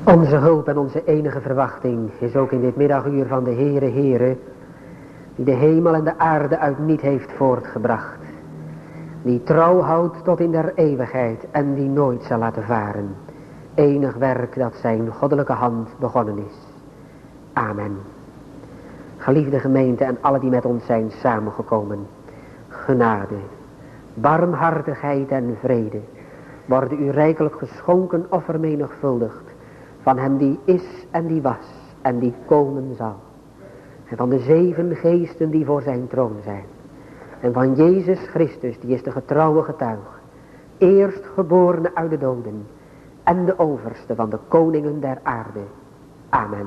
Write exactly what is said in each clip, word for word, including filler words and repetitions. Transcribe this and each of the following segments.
Onze hulp en onze enige verwachting is ook in dit middaguur van de Heere Heere, die de hemel en de aarde uit niet heeft voortgebracht, die trouw houdt tot in der eeuwigheid en die nooit zal laten varen. Enig werk dat zijn goddelijke hand begonnen is. Amen. Geliefde gemeente en alle die met ons zijn samengekomen, genade, barmhartigheid en vrede worden u rijkelijk geschonken of vermenigvuldigd van hem die is en die was en die komen zal. En van de zeven geesten die voor zijn troon zijn. En van Jezus Christus, die is de getrouwe getuige, eerstgeborene uit de doden en de overste van de koningen der aarde. Amen.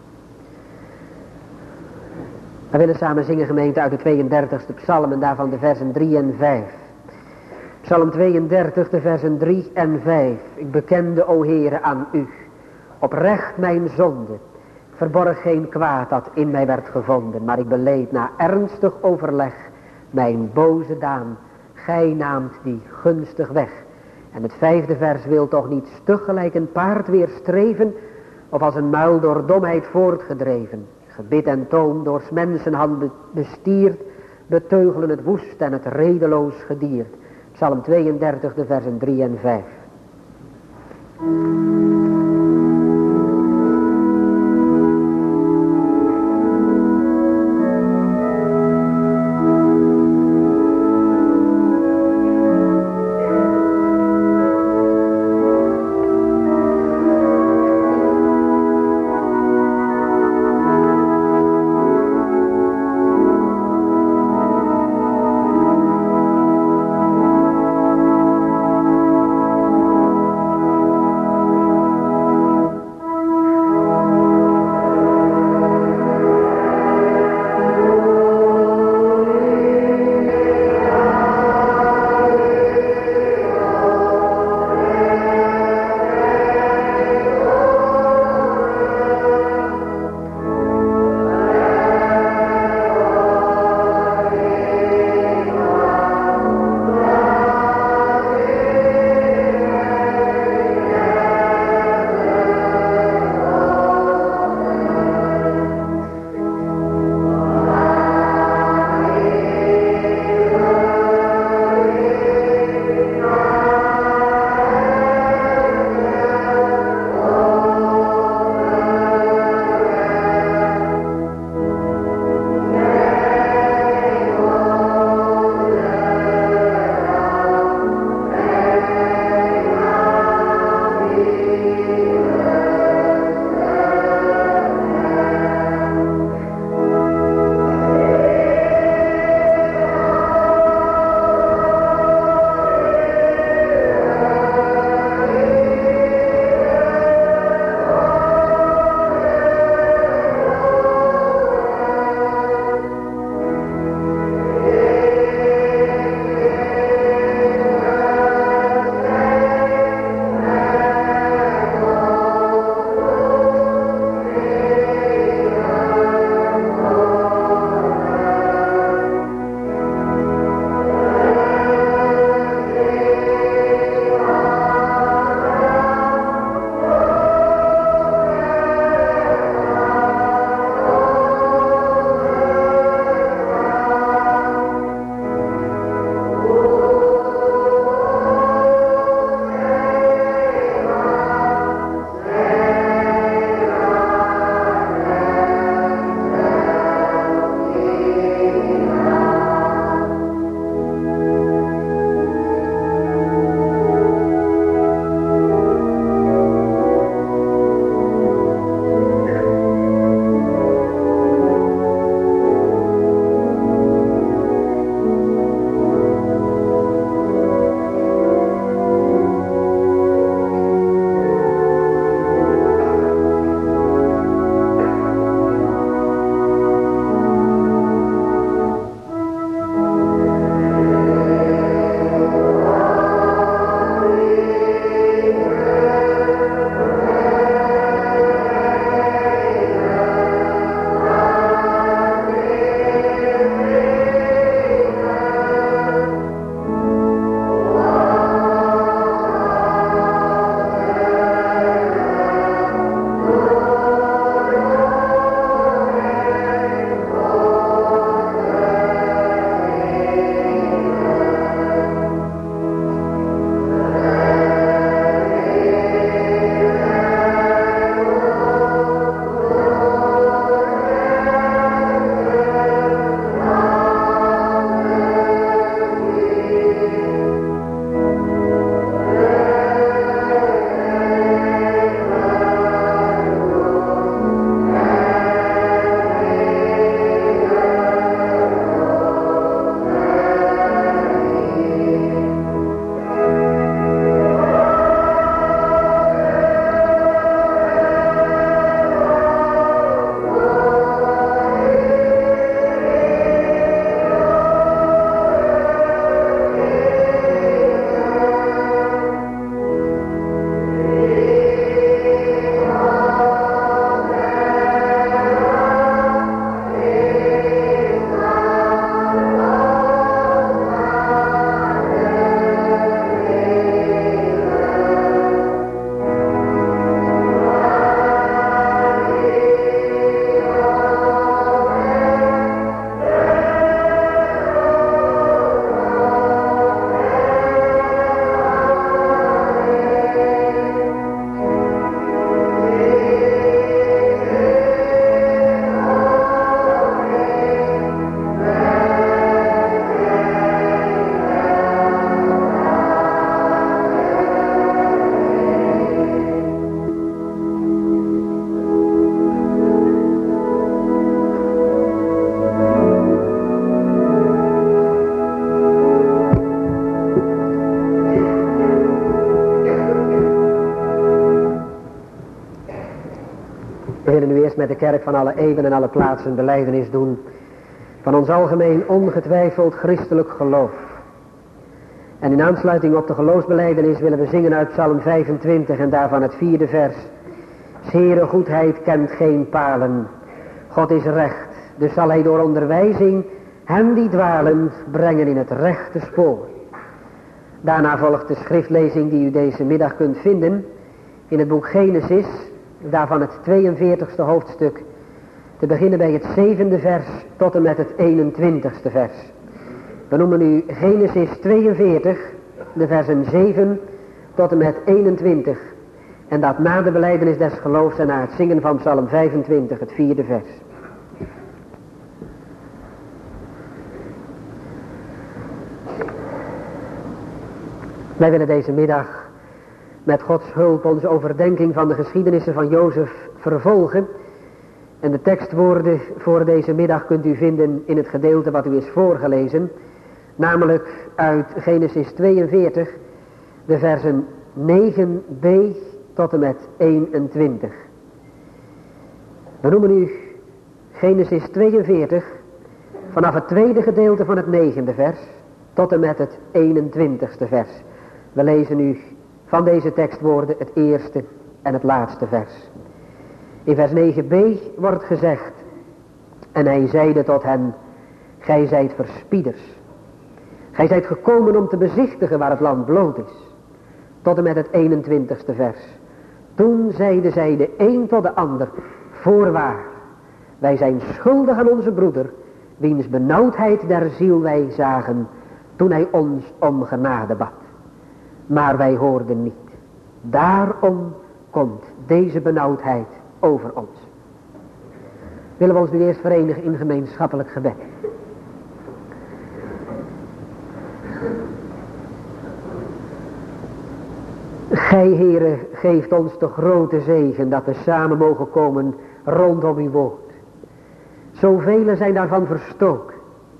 We willen samen zingen, gemeente, uit de tweeëndertigste psalm en daarvan de versen drie en vijf. Psalm tweeëndertig, de versen drie en vijf. Ik bekende, o Heere, aan u oprecht mijn zonde. Ik verborg geen kwaad dat in mij werd gevonden, maar ik beleed na ernstig overleg mijn boze daan. Gij naamt die gunstig weg. En het vijfde vers wil toch niet stug gelijk een paard weer streven, of als een muil door domheid voortgedreven. Gebit en toon door 's mensenhand bestierd, beteugelen het woest en het redeloos gedierd. Psalm tweeëndertig, de versen drie en vijf. Thank We willen nu eerst met de kerk van alle eeuwen en alle plaatsen belijdenis doen van ons algemeen ongetwijfeld christelijk geloof. En in aansluiting op de geloofsbelijdenis willen we zingen uit Psalm vijfentwintig en daarvan het vierde vers. 'S Heere goedheid kent geen palen, God is recht, dus zal hij door onderwijzing hen die dwalen brengen in het rechte spoor. Daarna volgt de schriftlezing die u deze middag kunt vinden in het boek Genesis, daarvan het tweeënveertigste hoofdstuk, te beginnen bij het zevende vers tot en met het eenentwintigste vers. We noemen nu Genesis tweeënveertig, de versen zeven tot en met eenentwintig. En dat na de belijdenis des geloofs en na het zingen van Psalm vijfentwintig, het vierde vers. Wij willen deze middag met Gods hulp onze overdenking van de geschiedenissen van Jozef vervolgen. En de tekstwoorden voor deze middag kunt u vinden in het gedeelte wat u is voorgelezen. Namelijk uit Genesis tweeënveertig, de versen negen b tot en met eenentwintig. We noemen nu Genesis tweeënveertig vanaf het tweede gedeelte van het negende vers tot en met het eenentwintigste vers. We lezen nu van deze tekstwoorden het eerste en het laatste vers. In vers negen b wordt gezegd: en hij zeide tot hen, gij zijt verspieders. Gij zijt gekomen om te bezichtigen waar het land bloot is. Tot en met het eenentwintigste vers. Toen zeiden zij de een tot de ander, voorwaar, wij zijn schuldig aan onze broeder, wiens benauwdheid der ziel wij zagen, toen hij ons om genade bad. Maar wij hoorden niet. Daarom komt deze benauwdheid over ons. Willen we ons nu eerst verenigen in gemeenschappelijk gebed. Gij, Heere, geeft ons de grote zegen dat we samen mogen komen rondom uw woord. Zoveel zijn daarvan verstoken.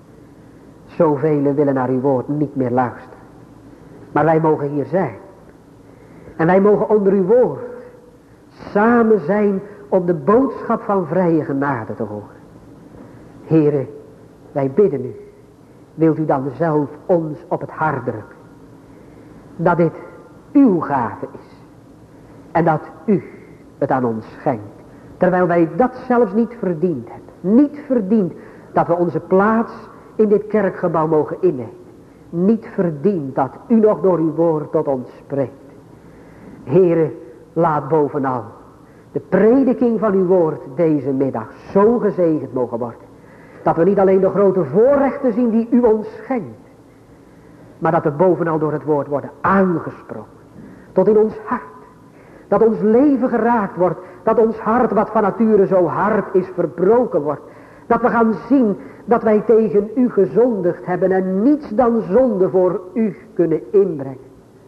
Zoveel willen naar uw woord niet meer luisteren. Maar wij mogen hier zijn. En wij mogen onder uw woord samen zijn om de boodschap van vrije genade te horen. Heere, wij bidden u. Wilt u dan zelf ons op het hart drukken. Dat dit uw gave is. En dat u het aan ons schenkt. Terwijl wij dat zelfs niet verdiend hebben. Niet verdiend dat we onze plaats in dit kerkgebouw mogen innemen. Niet verdiend dat u nog door uw woord tot ons spreekt. Heere, laat bovenal de prediking van uw woord deze middag zo gezegend mogen worden. Dat we niet alleen de grote voorrechten zien die u ons schenkt. Maar dat we bovenal door het woord worden aangesproken. Tot in ons hart. Dat ons leven geraakt wordt. Dat ons hart wat van nature zo hard is verbroken wordt. Dat we gaan zien dat wij tegen u gezondigd hebben en niets dan zonde voor u kunnen inbrengen.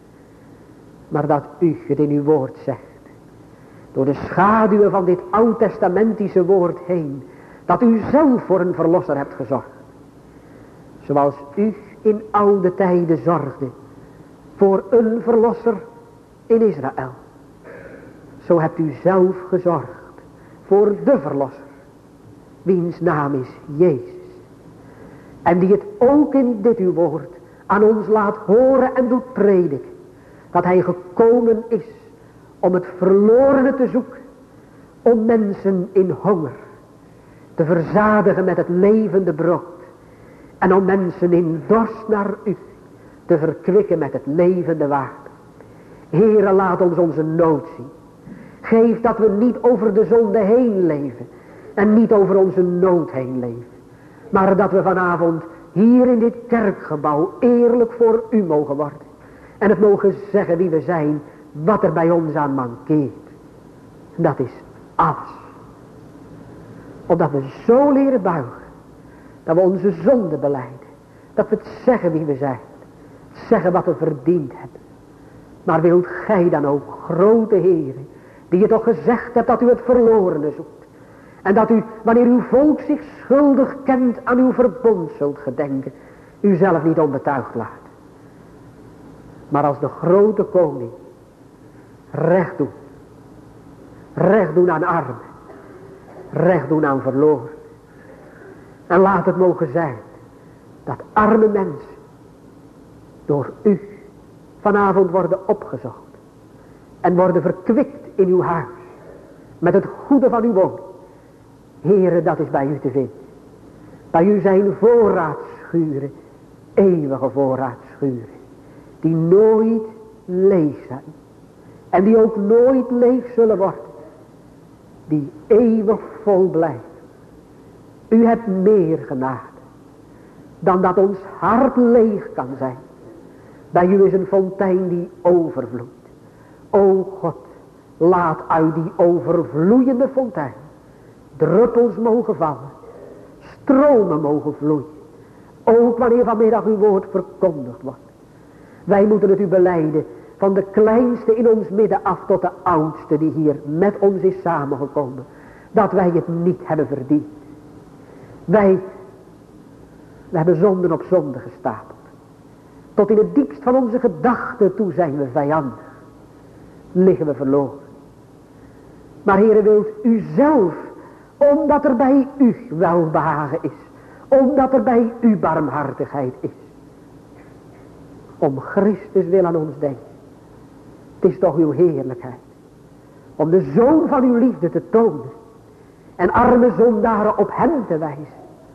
Maar dat u het in uw woord zegt. Door de schaduwen van dit oud-testamentische woord heen. Dat u zelf voor een verlosser hebt gezorgd. Zoals u in oude tijden zorgde. Voor een verlosser in Israël. Zo hebt u zelf gezorgd. Voor de verlosser. Wiens naam is Jezus. En die het ook in dit uw woord aan ons laat horen en doet prediken. Dat hij gekomen is om het verlorene te zoeken. Om mensen in honger te verzadigen met het levende brood. En om mensen in dorst naar u te verkwikken met het levende water. Heere, laat ons onze nood zien. Geef dat we niet over de zonde heen leven. En niet over onze nood heen leven. Maar dat we vanavond hier in dit kerkgebouw eerlijk voor u mogen worden. En het mogen zeggen wie we zijn. Wat er bij ons aan mankeert. Dat is alles. Opdat we zo leren buigen. Dat we onze zonde belijden. Dat we het zeggen wie we zijn. Zeggen wat we verdiend hebben. Maar wilt gij dan ook, grote Heere, die je toch gezegd hebt dat u het verlorene zoekt. En dat u, wanneer uw volk zich schuldig kent aan uw verbond zult gedenken, u zelf niet onbetuigd laat. Maar als de grote koning recht doen. Recht doen aan armen. recht doen aan verloren. En laat het mogen zijn dat arme mensen door u vanavond worden opgezocht en worden verkwikt in uw huis met het goede van uw woning. Heere, dat is bij u te vinden. Bij u zijn voorraadschuren, eeuwige voorraadschuren, die nooit leeg zijn en die ook nooit leeg zullen worden, die eeuwig vol blijven. U hebt meer genade dan dat ons hart leeg kan zijn. Bij u is een fontein die overvloeit. O God, laat uit die overvloeiende fontein druppels mogen vallen, stromen mogen vloeien. Ook wanneer vanmiddag uw woord verkondigd wordt. Wij moeten het u belijden, van de kleinste in ons midden af tot de oudste die hier met ons is samengekomen, dat wij het niet hebben verdiend. Wij, we hebben zonden op zonden gestapeld. Tot in het diepst van onze gedachten toe zijn we vijandig. Liggen we verloren. Maar Heere, wilt u zelf, omdat er bij u welbehagen is, omdat er bij u barmhartigheid is, om Christus wil aan ons denken. Het is toch uw heerlijkheid om de zoon van uw liefde te tonen en arme zondaren op hem te wijzen.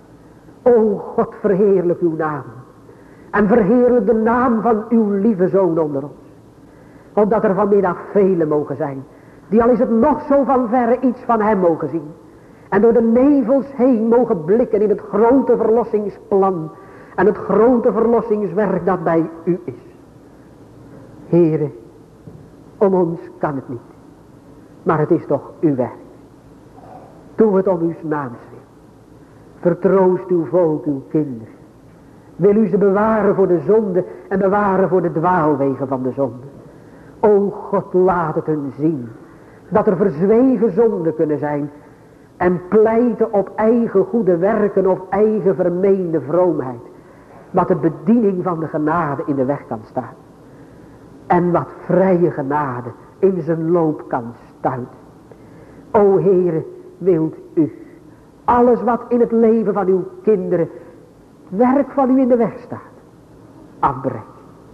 O God, verheerlijk uw naam en verheerlijk de naam van uw lieve zoon onder ons. Opdat er vanmiddag velen mogen zijn die, al is het nog zo van verre, iets van hem mogen zien en door de nevels heen mogen blikken in het grote verlossingsplan en het grote verlossingswerk dat bij u is. Heere, om ons kan het niet, maar het is toch uw werk. Doe het om uw naams wil. Vertroost uw volk, uw kinderen. Wil u ze bewaren voor de zonde en bewaren voor de dwaalwegen van de zonde. O God, laat het hun zien dat er verzwegen zonden kunnen zijn en pleiten op eigen goede werken of eigen vermeende vroomheid, wat de bediening van de genade in de weg kan staan. En wat vrije genade in zijn loop kan stuiten. O Heere, wilt u alles wat in het leven van uw kinderen werk van u in de weg staat, afbreken.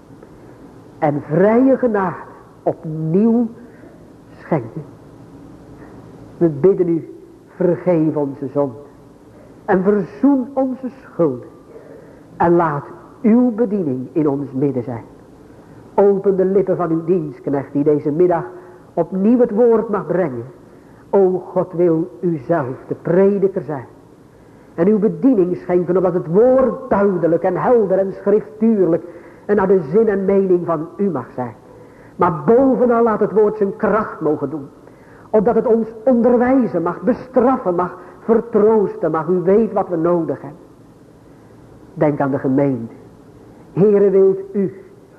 En vrije genade opnieuw schenken. We bidden u, vergeef onze zonde en verzoen onze schulden. En laat uw bediening in ons midden zijn. Open de lippen van uw dienstknecht die deze middag opnieuw het woord mag brengen. O God, wil u zelf de prediker zijn. En uw bediening schenken, opdat het woord duidelijk en helder en schriftuurlijk en naar de zin en mening van u mag zijn. Maar bovenal laat het woord zijn kracht mogen doen. Opdat het ons onderwijzen mag, bestraffen mag, vertroosten mag. U weet wat we nodig hebben. Denk aan de gemeente. Heere, wilt u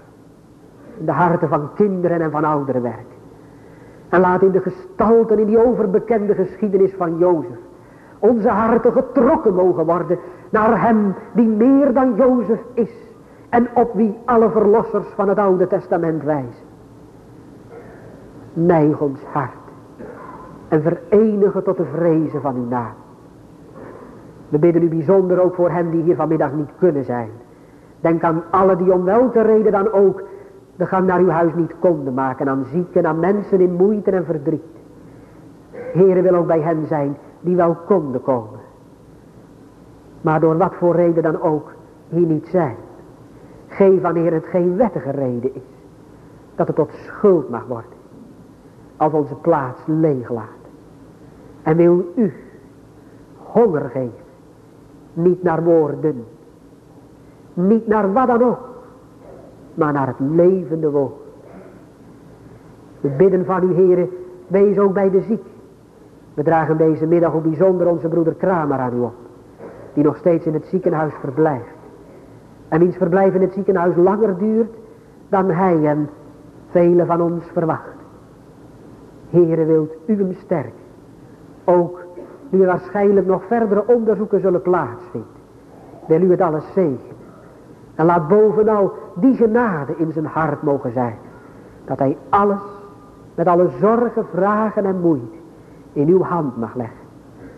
in de harten van kinderen en van ouderen werken. En laat in de gestalten, in die overbekende geschiedenis van Jozef, onze harten getrokken mogen worden naar hem die meer dan Jozef is. En op wie alle verlossers van het Oude Testament wijzen. Neig ons hart en verenigen tot de vrezen van uw naam. We bidden u bijzonder ook voor hen die hier vanmiddag niet kunnen zijn. Denk aan alle die om welke reden dan ook de gang naar uw huis niet konden maken. Aan zieken, aan mensen in moeite en verdriet. Heere, wil ook bij hen zijn die wel konden komen. Maar door wat voor reden dan ook hier niet zijn. Geef wanneer het geen wettige reden is. Dat het tot schuld mag worden. Als onze plaats leeg laat. En wil u honger geven. Niet naar woorden. Niet naar wat dan ook. Maar naar het levende woord. We bidden van u, Heere, wees ook bij de ziek. We dragen deze middag ook bijzonder onze broeder Kramer aan u op. Die nog steeds in het ziekenhuis verblijft. En wiens verblijf in het ziekenhuis langer duurt dan hij en velen van ons verwacht. Heere, wilt u hem sterken. Ook nu er waarschijnlijk nog verdere onderzoeken zullen plaatsvinden. Wil u het alles zegenen. En laat bovenal die genade in zijn hart mogen zijn. Dat hij alles met alle zorgen, vragen en moeite in uw hand mag leggen.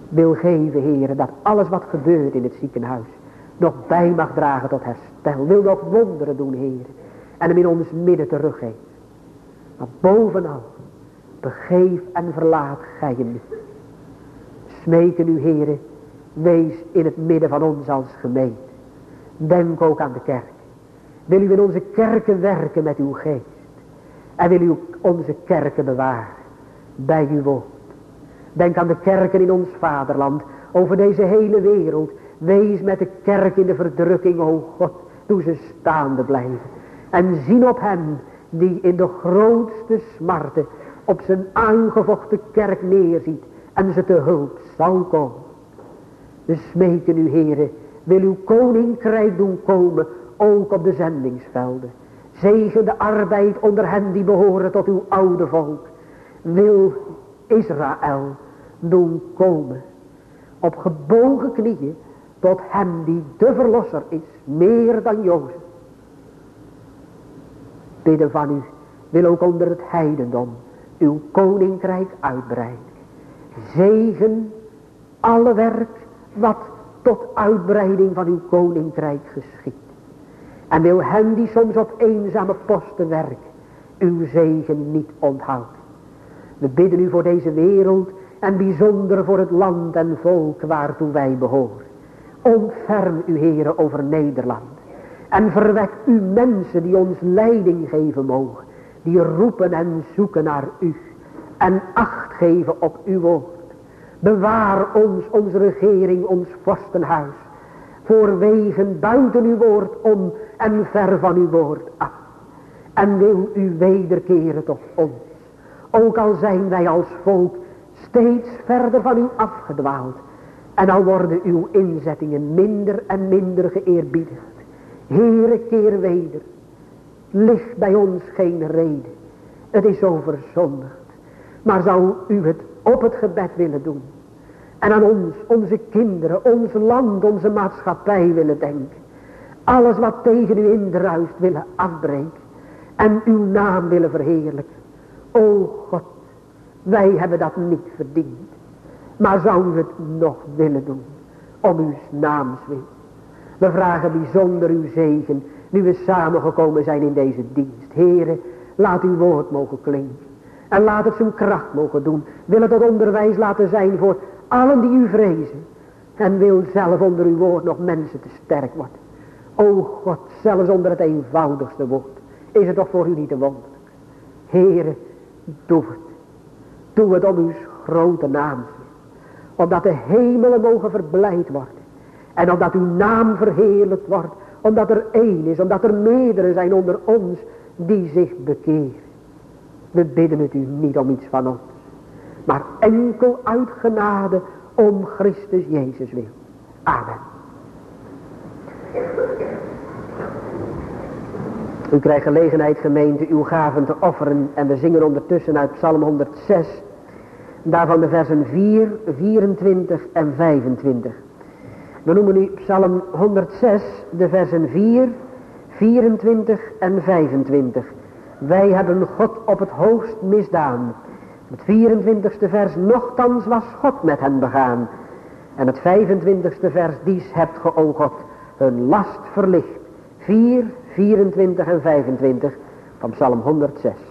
wil geven, Heere, dat alles wat gebeurt in het ziekenhuis nog bij mag dragen tot herstel. Wil nog wonderen doen, Heere, en hem in ons midden teruggeven. Maar bovenal, begeef en verlaat gij hem niet. Smeken u, Heere, wees in het midden van ons als gemeente. Denk ook aan de kerk. Wil u in onze kerken werken met uw geest. En wil u onze kerken bewaren bij uw woord. Denk aan de kerken in ons vaderland. Over deze hele wereld. Wees met de kerk in de verdrukking, o God. Doe ze staande blijven. En zien op hem die in de grootste smarten op zijn aangevochten kerk neerziet. En ze te hulp zal komen. We smeken u, Heere. Wil uw koninkrijk doen komen. Ook op de zendingsvelden. Zegen de arbeid onder hen die behoren tot uw oude volk. Wil Israël doen komen. Op gebogen knieën tot hem die de verlosser is. Meer dan Jozef. Bidden van u. Wil ook onder het heidendom uw koninkrijk uitbreiden. Zegen alle werk wat tot uitbreiding van uw koninkrijk geschiet. En wil hen die soms op eenzame posten werken, uw zegen niet onthouden. We bidden u voor deze wereld en bijzonder voor het land en volk waartoe wij behoren. Ontferm u, Heere, over Nederland. En verwek u mensen die ons leiding geven mogen. Die roepen en zoeken naar u. En acht geven op uw woord. Bewaar ons, onze regering, ons vorstenhuis. Voor wegen buiten uw woord om en ver van uw woord af. En wil u wederkeren tot ons. Ook al zijn wij als volk steeds verder van u afgedwaald. En al worden uw inzettingen minder en minder geëerbiedigd. Heere, keer weder. Ligt bij ons geen reden. Het is zo verzondigd. Maar zou u het op het gebed willen doen. En aan ons, onze kinderen, ons land, onze maatschappij willen denken. Alles wat tegen u indruist willen afbreken. En uw naam willen verheerlijken. O God, wij hebben dat niet verdiend. Maar zou u het nog willen doen. Om uw naams wil. We vragen bijzonder uw zegen. Nu we samengekomen zijn in deze dienst. Heere, laat uw woord mogen klinken. En laat het zijn kracht mogen doen. Wil het tot onderwijs laten zijn voor allen die u vrezen. En wil zelf onder uw woord nog mensen te sterk worden. O God, zelfs onder het eenvoudigste woord. Is het toch voor u niet te wonderlijk. Heere, doe het. Doe het om uw grote naam. Opdat de hemelen mogen verblijd worden. En omdat uw naam verheerlijkt wordt. Omdat er één is. Omdat er meerdere zijn onder ons die zich bekeren. We bidden het u niet om iets van ons. Maar enkel uit genade om Christus Jezus wil. Amen. U krijgt gelegenheid, gemeente, uw gaven te offeren. En we zingen ondertussen uit Psalm honderdzes. Daarvan de versen vier, vierentwintig en vijfentwintig. We noemen nu Psalm honderdzes, de versen vier, vierentwintig en vijfentwintig. Wij hebben God op het hoogst misdaan. Het vierentwintigste vers, nochtans was God met hen begaan. En het vijfentwintigste vers, dies hebt ge, o God, hun last verlicht. vier, vierentwintig en vijfentwintig van Psalm honderdzes.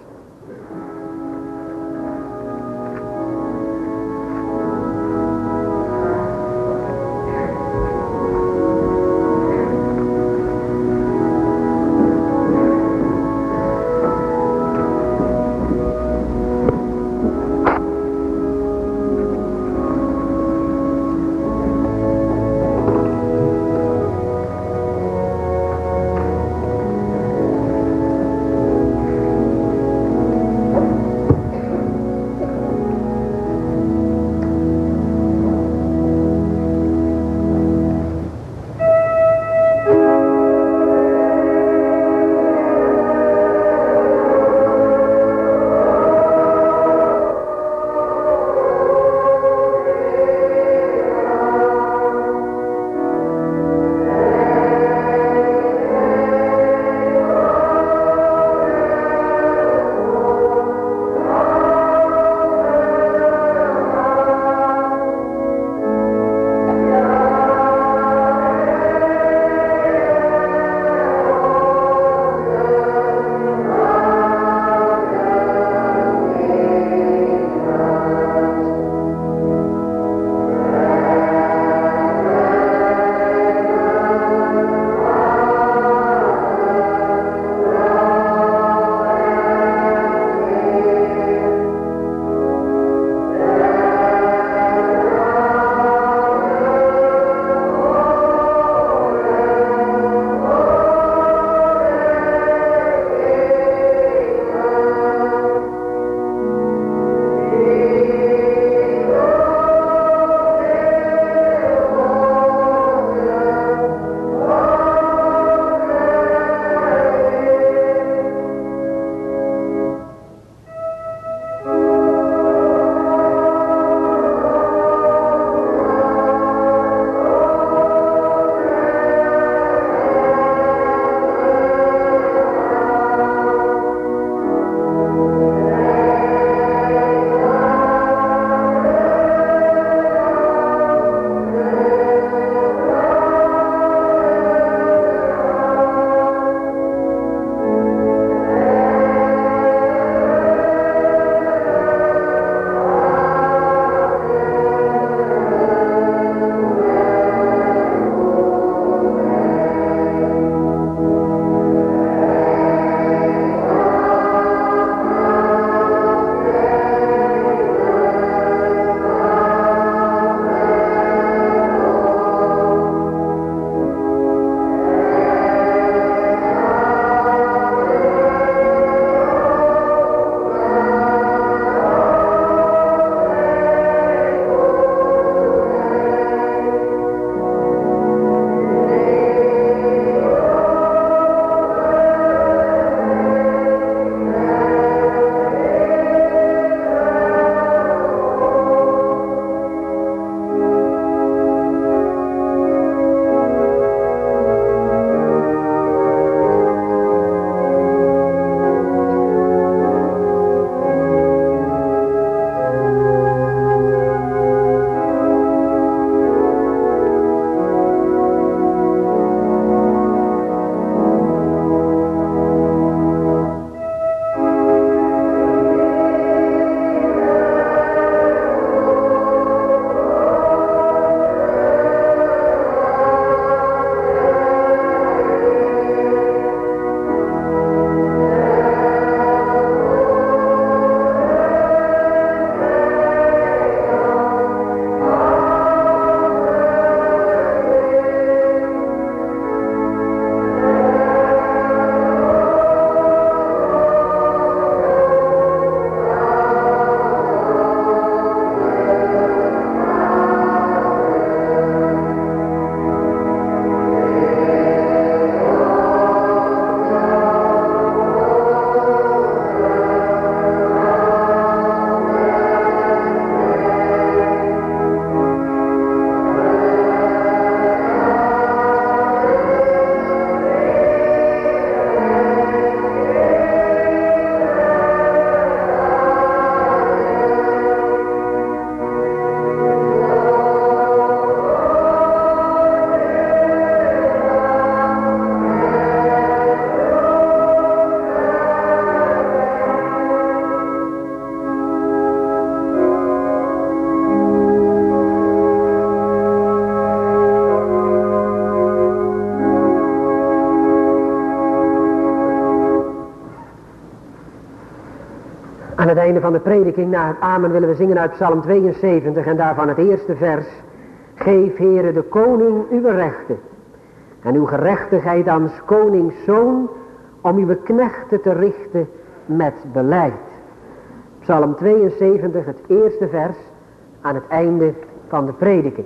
einde van de prediking, na het amen, willen we zingen uit Psalm tweeënzeventig en daarvan het eerste vers. Geef, Heere, de koning uw rechten en uw gerechtigheid aan konings zoon, om uw knechten te richten met beleid. Psalm tweeënzeventig, het eerste vers, aan het einde van de prediking.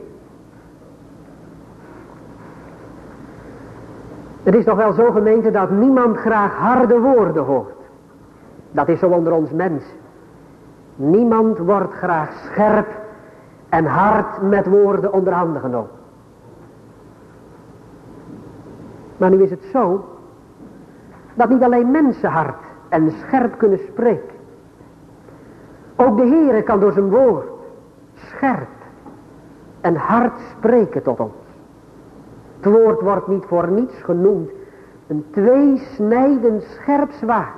Het is toch wel zo, gemeente, dat niemand graag harde woorden hoort. Dat is zo onder ons mensen. Niemand wordt graag scherp en hard met woorden onder handen genomen. Maar nu is het zo, dat niet alleen mensen hard en scherp kunnen spreken. Ook de Heere kan door zijn woord scherp en hard spreken tot ons. Het woord wordt niet voor niets genoemd een tweesnijdend scherp zwaard.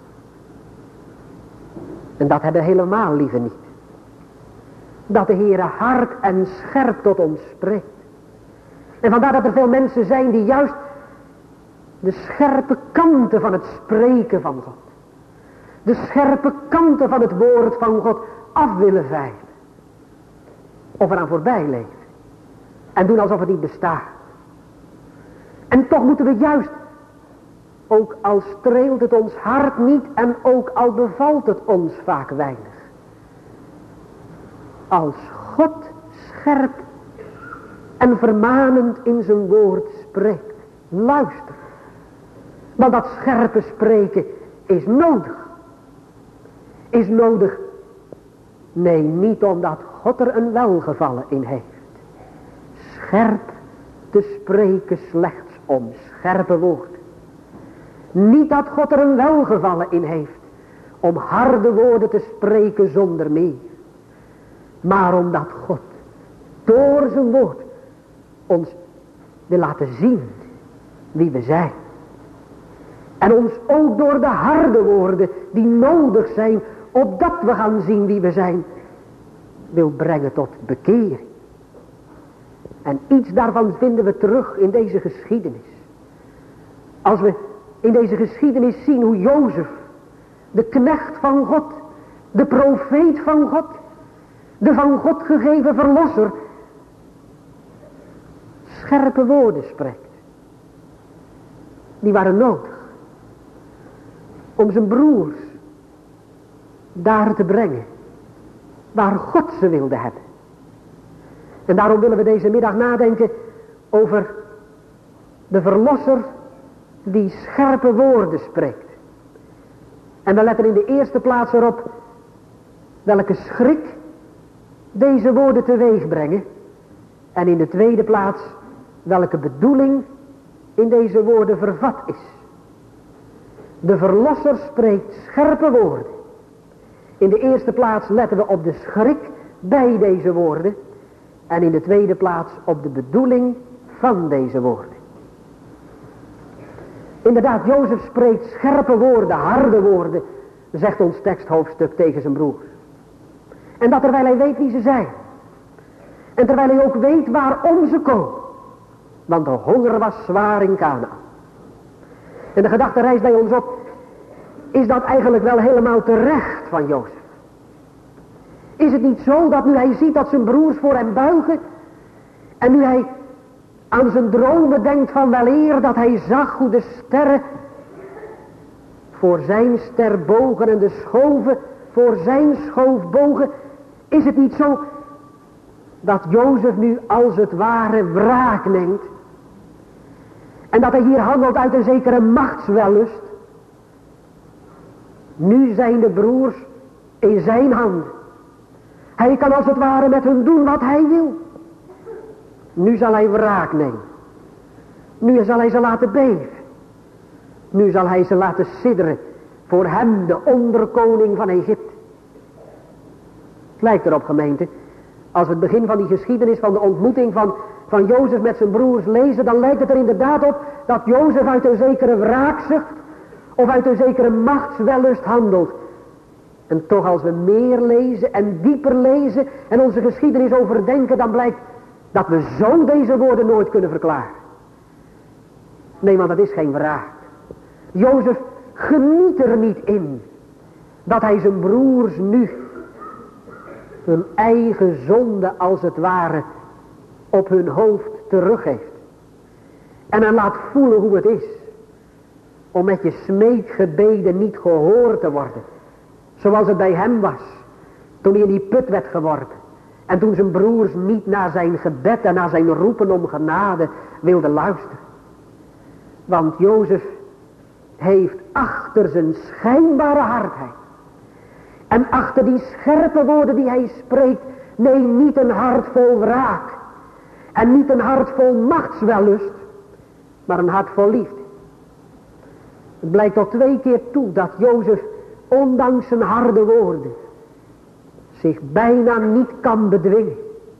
En dat hebben we helemaal liever niet. Dat de Heere hard en scherp tot ons spreekt. En vandaar dat er veel mensen zijn die juist de scherpe kanten van het spreken van God, de scherpe kanten van het woord van God af willen vijgen. Of eraan voorbij leven. En doen alsof het niet bestaat. En toch moeten we juist, ook al streelt het ons hart niet en ook al bevalt het ons vaak weinig, als God scherp en vermanend in zijn woord spreekt, luister. Want dat scherpe spreken is nodig. Is nodig, nee, niet omdat God er een welgevallen in heeft. Scherp te spreken slechts om scherpe woorden. Niet dat God er een welgevallen in heeft om harde woorden te spreken zonder meer. Maar omdat God door zijn woord ons wil laten zien wie we zijn. En ons ook door de harde woorden die nodig zijn, opdat we gaan zien wie we zijn, wil brengen tot bekering. En iets daarvan vinden we terug in deze geschiedenis. Als we in deze geschiedenis zien hoe Jozef, de knecht van God, de profeet van God, de van God gegeven verlosser, scherpe woorden spreekt. Die waren nodig om zijn broers daar te brengen waar God ze wilde hebben. En daarom willen we deze middag nadenken over de verlosser die scherpe woorden spreekt. En we letten in de eerste plaats erop welke schrik deze woorden teweeg brengen. En in de tweede plaats welke bedoeling in deze woorden vervat is. De verlosser spreekt scherpe woorden. In de eerste plaats letten we op de schrik bij deze woorden. En in de tweede plaats op de bedoeling van deze woorden. Inderdaad, Jozef spreekt scherpe woorden, harde woorden, zegt ons teksthoofdstuk tegen zijn broers. En dat terwijl hij weet wie ze zijn. En terwijl hij ook weet waarom ze komen. Want de honger was zwaar in Kanaan. En de gedachte rijst bij ons op, is dat eigenlijk wel helemaal terecht van Jozef? Is het niet zo dat nu hij ziet dat zijn broers voor hem buigen, en nu hij aan zijn dromen denkt van weleer dat hij zag hoe de sterren voor zijn ster bogen en de schoven voor zijn schoof bogen, is het niet zo dat Jozef nu als het ware wraak neemt en dat hij hier handelt uit een zekere machtswellust? Nu zijn de broers in zijn handen. Hij kan als het ware met hun doen wat hij wil. Nu zal hij wraak nemen. Nu zal hij ze laten beven. Nu zal hij ze laten sidderen voor hem, de onderkoning van Egypte. Het lijkt erop, gemeente, als we het begin van die geschiedenis van de ontmoeting van, van Jozef met zijn broers lezen, dan lijkt het er inderdaad op dat Jozef uit een zekere wraakzucht of uit een zekere machtswellust handelt. En toch als we meer lezen en dieper lezen en onze geschiedenis overdenken, dan blijkt dat we zo deze woorden nooit kunnen verklaren. Nee, want dat is geen wraak. Jozef geniet er niet in dat hij zijn broers nu hun eigen zonde als het ware op hun hoofd teruggeeft. En hen laat voelen hoe het is om met je smeekgebeden niet gehoord te worden. Zoals het bij hem was toen hij in die put werd geworpen. En toen zijn broers niet naar zijn gebed en naar zijn roepen om genade wilden luisteren. Want Jozef heeft achter zijn schijnbare hardheid en achter die scherpe woorden die hij spreekt, nee, niet een hart vol wraak en niet een hart vol machtswellust, maar een hart vol liefde. Het blijkt tot twee keer toe dat Jozef, ondanks zijn harde woorden, zich bijna niet kan bedwingen.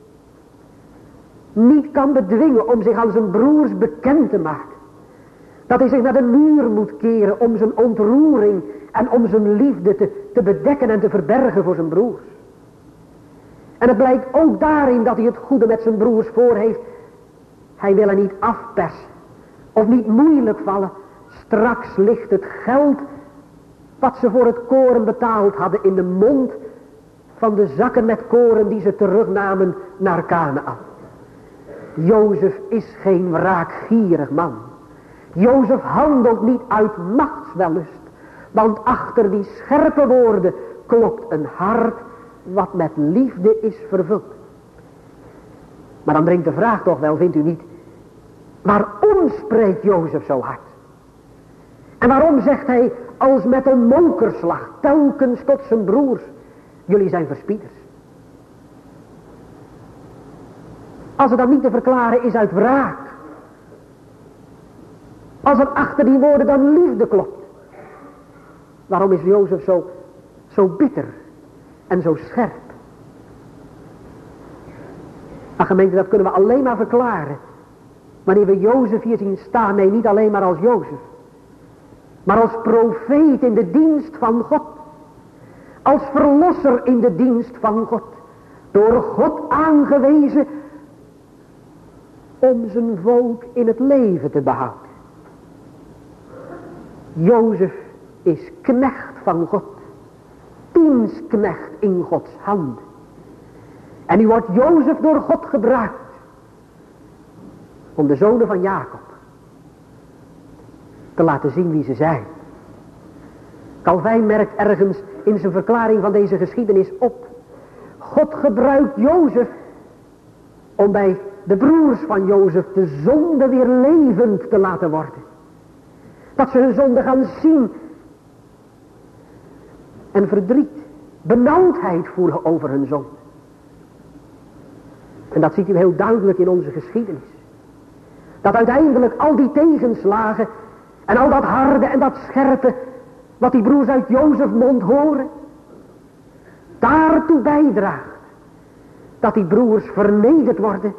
Niet kan bedwingen om zich aan zijn broers bekend te maken. Dat hij zich naar de muur moet keren om zijn ontroering en om zijn liefde te, te bedekken en te verbergen voor zijn broers. En het blijkt ook daarin dat hij het goede met zijn broers voor heeft. Hij wil er niet afpersen of niet moeilijk vallen. Straks ligt het geld wat ze voor het koren betaald hadden in de mond van de zakken met koren die ze terugnamen naar Kanaan. Jozef is geen wraakgierig man. Jozef handelt niet uit machtswellust, want achter die scherpe woorden klopt een hart wat met liefde is vervuld. Maar dan dringt de vraag toch wel, vindt u niet, waarom spreekt Jozef zo hard? En waarom zegt hij als met een mokerslag telkens tot zijn broers, jullie zijn verspieders? Als het dan niet te verklaren is uit wraak, als er achter die woorden dan liefde klopt, waarom is Jozef zo, zo bitter en zo scherp? Maar gemeente, dat kunnen we alleen maar verklaren wanneer we Jozef hier zien staan. Nee, niet alleen maar als Jozef, maar als profeet in de dienst van God. Als verlosser in de dienst van God. Door God aangewezen om zijn volk in het leven te behouden. Jozef is knecht van God. Dienstknecht in Gods hand. En nu wordt Jozef door God gebruikt om de zonen van Jacob te laten zien wie ze zijn. Calvijn merkt ergens in zijn verklaring van deze geschiedenis op. God gebruikt Jozef om bij de broers van Jozef de zonde weer levend te laten worden. Dat ze hun zonde gaan zien en verdriet, benauwdheid voelen over hun zonde. En dat ziet u heel duidelijk in onze geschiedenis. Dat uiteindelijk al die tegenslagen en al dat harde en dat scherpe wat die broers uit Jozef mond horen, daartoe bijdraagt dat die broers vernederd worden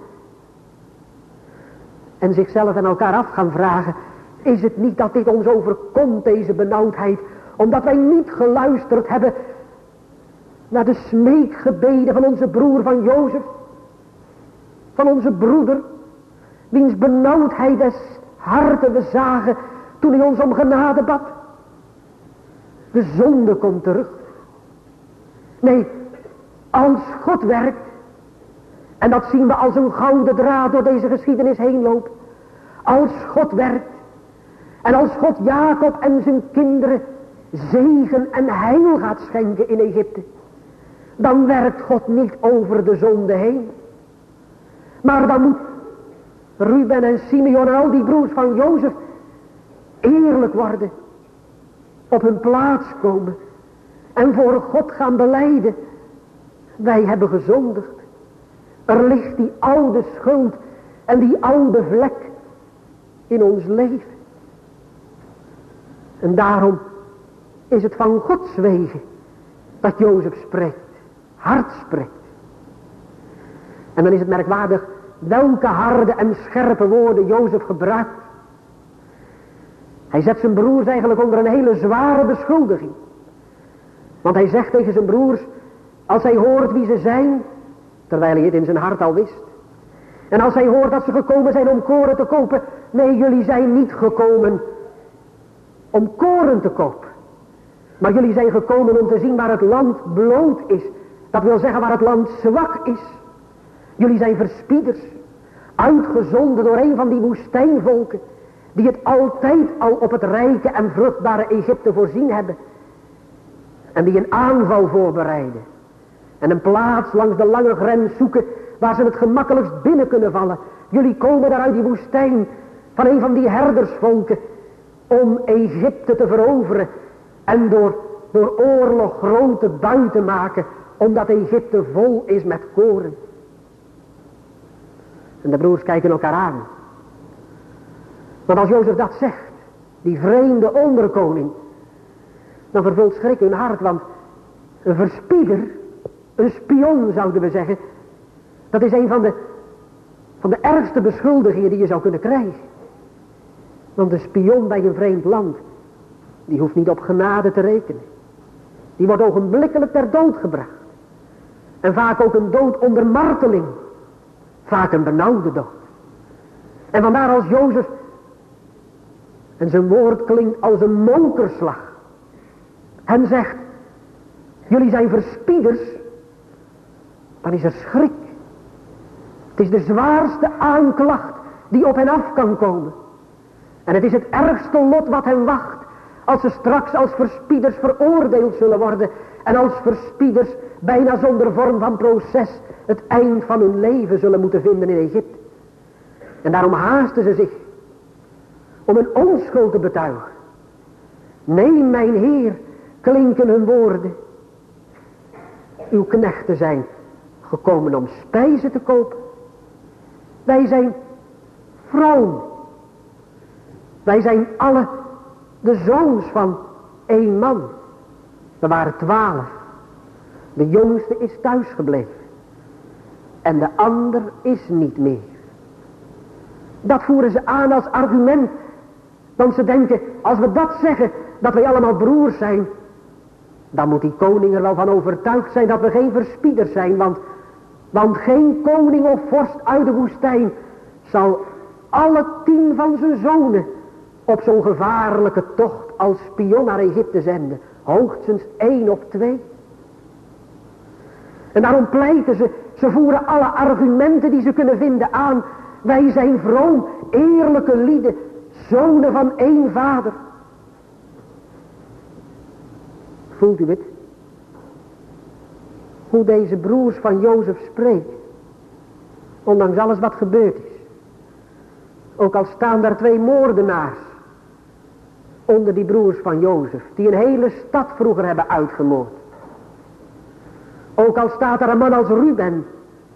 en zichzelf en elkaar af gaan vragen, is het niet dat dit ons overkomt, deze benauwdheid, omdat wij niet geluisterd hebben naar de smeekgebeden van onze broer van Jozef, van onze broeder, wiens benauwdheid des harten we zagen toen hij ons om genade bad. De zonde komt terug. Nee, als God werkt, en dat zien we als een gouden draad door deze geschiedenis heen loopt. Als God werkt, en als God Jacob en zijn kinderen zegen en heil gaat schenken in Egypte, dan werkt God niet over de zonde heen. Maar dan moet Ruben en Simeon en al die broers van Jozef eerlijk worden, op hun plaats komen en voor God gaan belijden. Wij hebben gezondigd. Er ligt die oude schuld en die oude vlek in ons leven. En daarom is het van Gods wegen dat Jozef spreekt, hard spreekt. En dan is het merkwaardig welke harde en scherpe woorden Jozef gebruikt. Hij zet zijn broers eigenlijk onder een hele zware beschuldiging. Want hij zegt tegen zijn broers, als hij hoort wie ze zijn, terwijl hij het in zijn hart al wist. En als hij hoort dat ze gekomen zijn om koren te kopen, nee, jullie zijn niet gekomen om koren te kopen. Maar jullie zijn gekomen om te zien waar het land bloot is. Dat wil zeggen waar het land zwak is. Jullie zijn verspieders. Uitgezonden door een van die woestijnvolken. Die het altijd al op het rijke en vruchtbare Egypte voorzien hebben. En die een aanval voorbereiden. En een plaats langs de lange grens zoeken waar ze het gemakkelijkst binnen kunnen vallen. Jullie komen daar uit die woestijn van een van die herdersvolken. Om Egypte te veroveren. En door, door oorlog grote buit te maken. Omdat Egypte vol is met koren. En de broers kijken elkaar aan. Want als Jozef dat zegt. Die vreemde onderkoning. Dan vervult schrik hun hart. Want een verspieder. Een spion zouden we zeggen. Dat is een van de, van de ergste beschuldigingen die je zou kunnen krijgen. Want een spion bij een vreemd land. Die hoeft niet op genade te rekenen. Die wordt ogenblikkelijk ter dood gebracht. En vaak ook een dood onder marteling. Vaak een benauwde dood. En vandaar als Jozef. En zijn woord klinkt als een monkerslag. Hen zegt. Jullie zijn verspieders. Dan is er schrik. Het is de zwaarste aanklacht die op hen af kan komen. En het is het ergste lot wat hen wacht. Als ze straks als verspieders veroordeeld zullen worden. En als verspieders bijna zonder vorm van proces het eind van hun leven zullen moeten vinden in Egypte. En daarom haasten ze zich om een onschuld te betuigen. Nee, mijn Heer, klinken hun woorden. Uw knechten zijn gekomen om spijzen te kopen. Wij zijn vroom. Wij zijn alle de zoons van één man. Er waren twaalf. De jongste is thuisgebleven. En de ander is niet meer. Dat voeren ze aan als argument. Want ze denken, als we dat zeggen, dat wij allemaal broers zijn. Dan moet die koning er wel van overtuigd zijn dat we geen verspieders zijn. Want, want geen koning of vorst uit de woestijn zal alle tien van zijn zonen op zo'n gevaarlijke tocht als spion naar Egypte zenden. Hoogstens één of twee. En daarom pleiten ze, ze voeren alle argumenten die ze kunnen vinden aan. Wij zijn vroom, eerlijke lieden, zonen van één vader. Voelt u het? Hoe deze broers van Jozef spreken. Ondanks alles wat gebeurd is. Ook al staan daar twee moordenaars. Onder die broers van Jozef. Die een hele stad vroeger hebben uitgemoord. Ook al staat er een man als Ruben.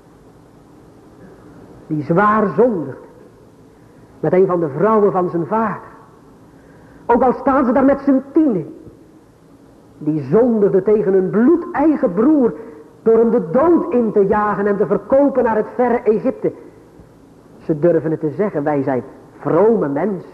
Die zwaar zondigt. Met een van de vrouwen van zijn vader. Ook al staan ze daar met z'n tienen. Die zondigde tegen hun bloedeigen broer. Door hem de dood in te jagen en te verkopen naar het verre Egypte. Ze durven het te zeggen, wij zijn vrome mensen.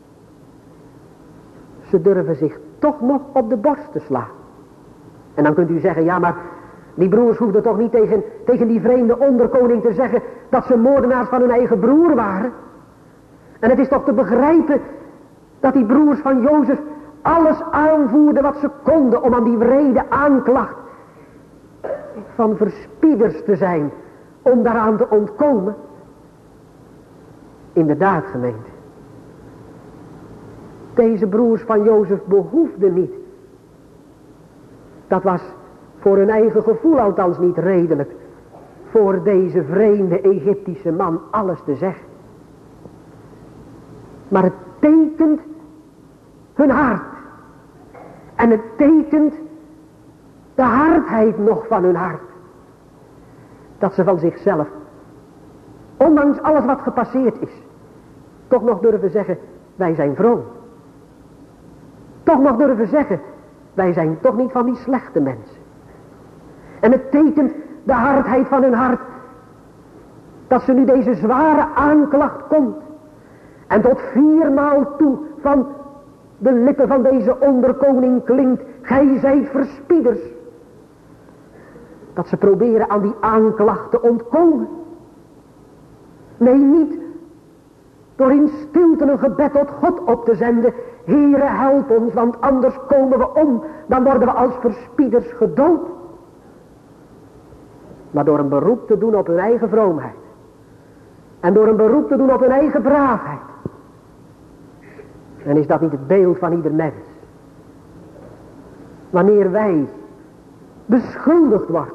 Ze durven zich toch nog op de borst te slaan. En dan kunt u zeggen, ja maar die broers hoefden toch niet tegen, tegen die vreemde onderkoning te zeggen dat ze moordenaars van hun eigen broer waren. En het is toch te begrijpen dat die broers van Jozef alles aanvoerden wat ze konden om aan die wrede aanklacht van verspieders te zijn, om daaraan te ontkomen. Inderdaad, gemeente. Deze broers van Jozef behoefden niet. Dat was voor hun eigen gevoel althans niet redelijk. Voor deze vreemde Egyptische man alles te zeggen. Maar het tekent hun hart. En het tekent de hardheid nog van hun hart. Dat ze van zichzelf, ondanks alles wat gepasseerd is, toch nog durven zeggen, wij zijn vroom. Toch nog durven zeggen, wij zijn toch niet van die slechte mensen. En het tekent de hardheid van hun hart, dat ze nu deze zware aanklacht komt. En tot viermaal toe van de lippen van deze onderkoning klinkt, gij zijt verspieders. Dat ze proberen aan die aanklacht te ontkomen. Nee, niet door in stilte een gebed tot God op te zenden. Heere, help ons, want anders komen we om. Dan worden we als verspieders gedood. Maar door een beroep te doen op hun eigen vroomheid. En door een beroep te doen op hun eigen braafheid. En is dat niet het beeld van ieder mens? Wanneer wij beschuldigd worden.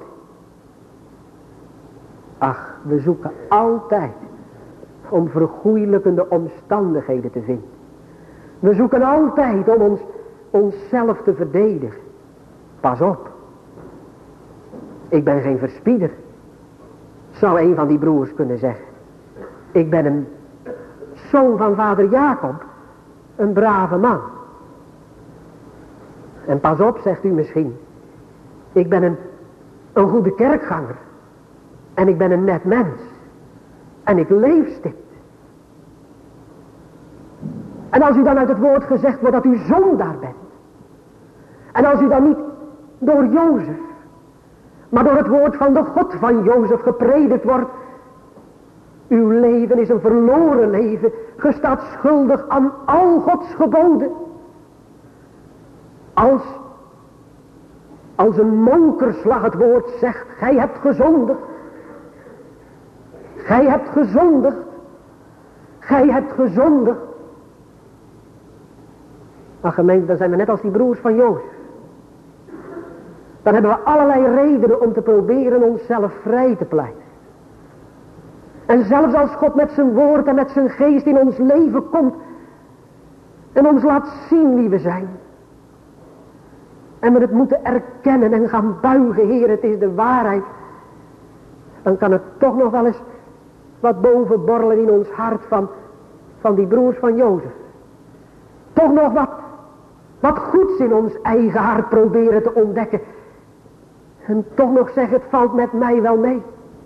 Ach, we zoeken altijd om vergoeilijkende omstandigheden te vinden. We zoeken altijd om ons, onszelf te verdedigen. Pas op. Ik ben geen verspieder. Zou een van die broers kunnen zeggen. Ik ben een zoon van vader Jacob. Een brave man. En pas op, zegt u misschien. Ik ben een, een goede kerkganger. En ik ben een net mens. En ik leef stipt. En als u dan uit het woord gezegd wordt dat u zondaar bent. En als u dan niet door Jozef, maar door het woord van de God van Jozef gepredikt wordt. Uw leven is een verloren leven. Ge staat schuldig aan al Gods geboden. Als, als een monkerslag het woord zegt. Gij hebt gezondigd. Gij hebt gezondigd. Gij hebt gezondigd. Maar gemeente, dan zijn we net als die broers van Jozef. Dan hebben we allerlei redenen om te proberen onszelf vrij te pleiten. En zelfs als God met zijn woord en met zijn geest in ons leven komt. En ons laat zien wie we zijn. En we het moeten erkennen en gaan buigen. Heer, het is de waarheid. Dan kan het toch nog wel eens wat bovenborrelen in ons hart van, van die broers van Jozef. Toch nog wat, wat goeds in ons eigen hart proberen te ontdekken. En toch nog zeggen, het valt met mij wel mee.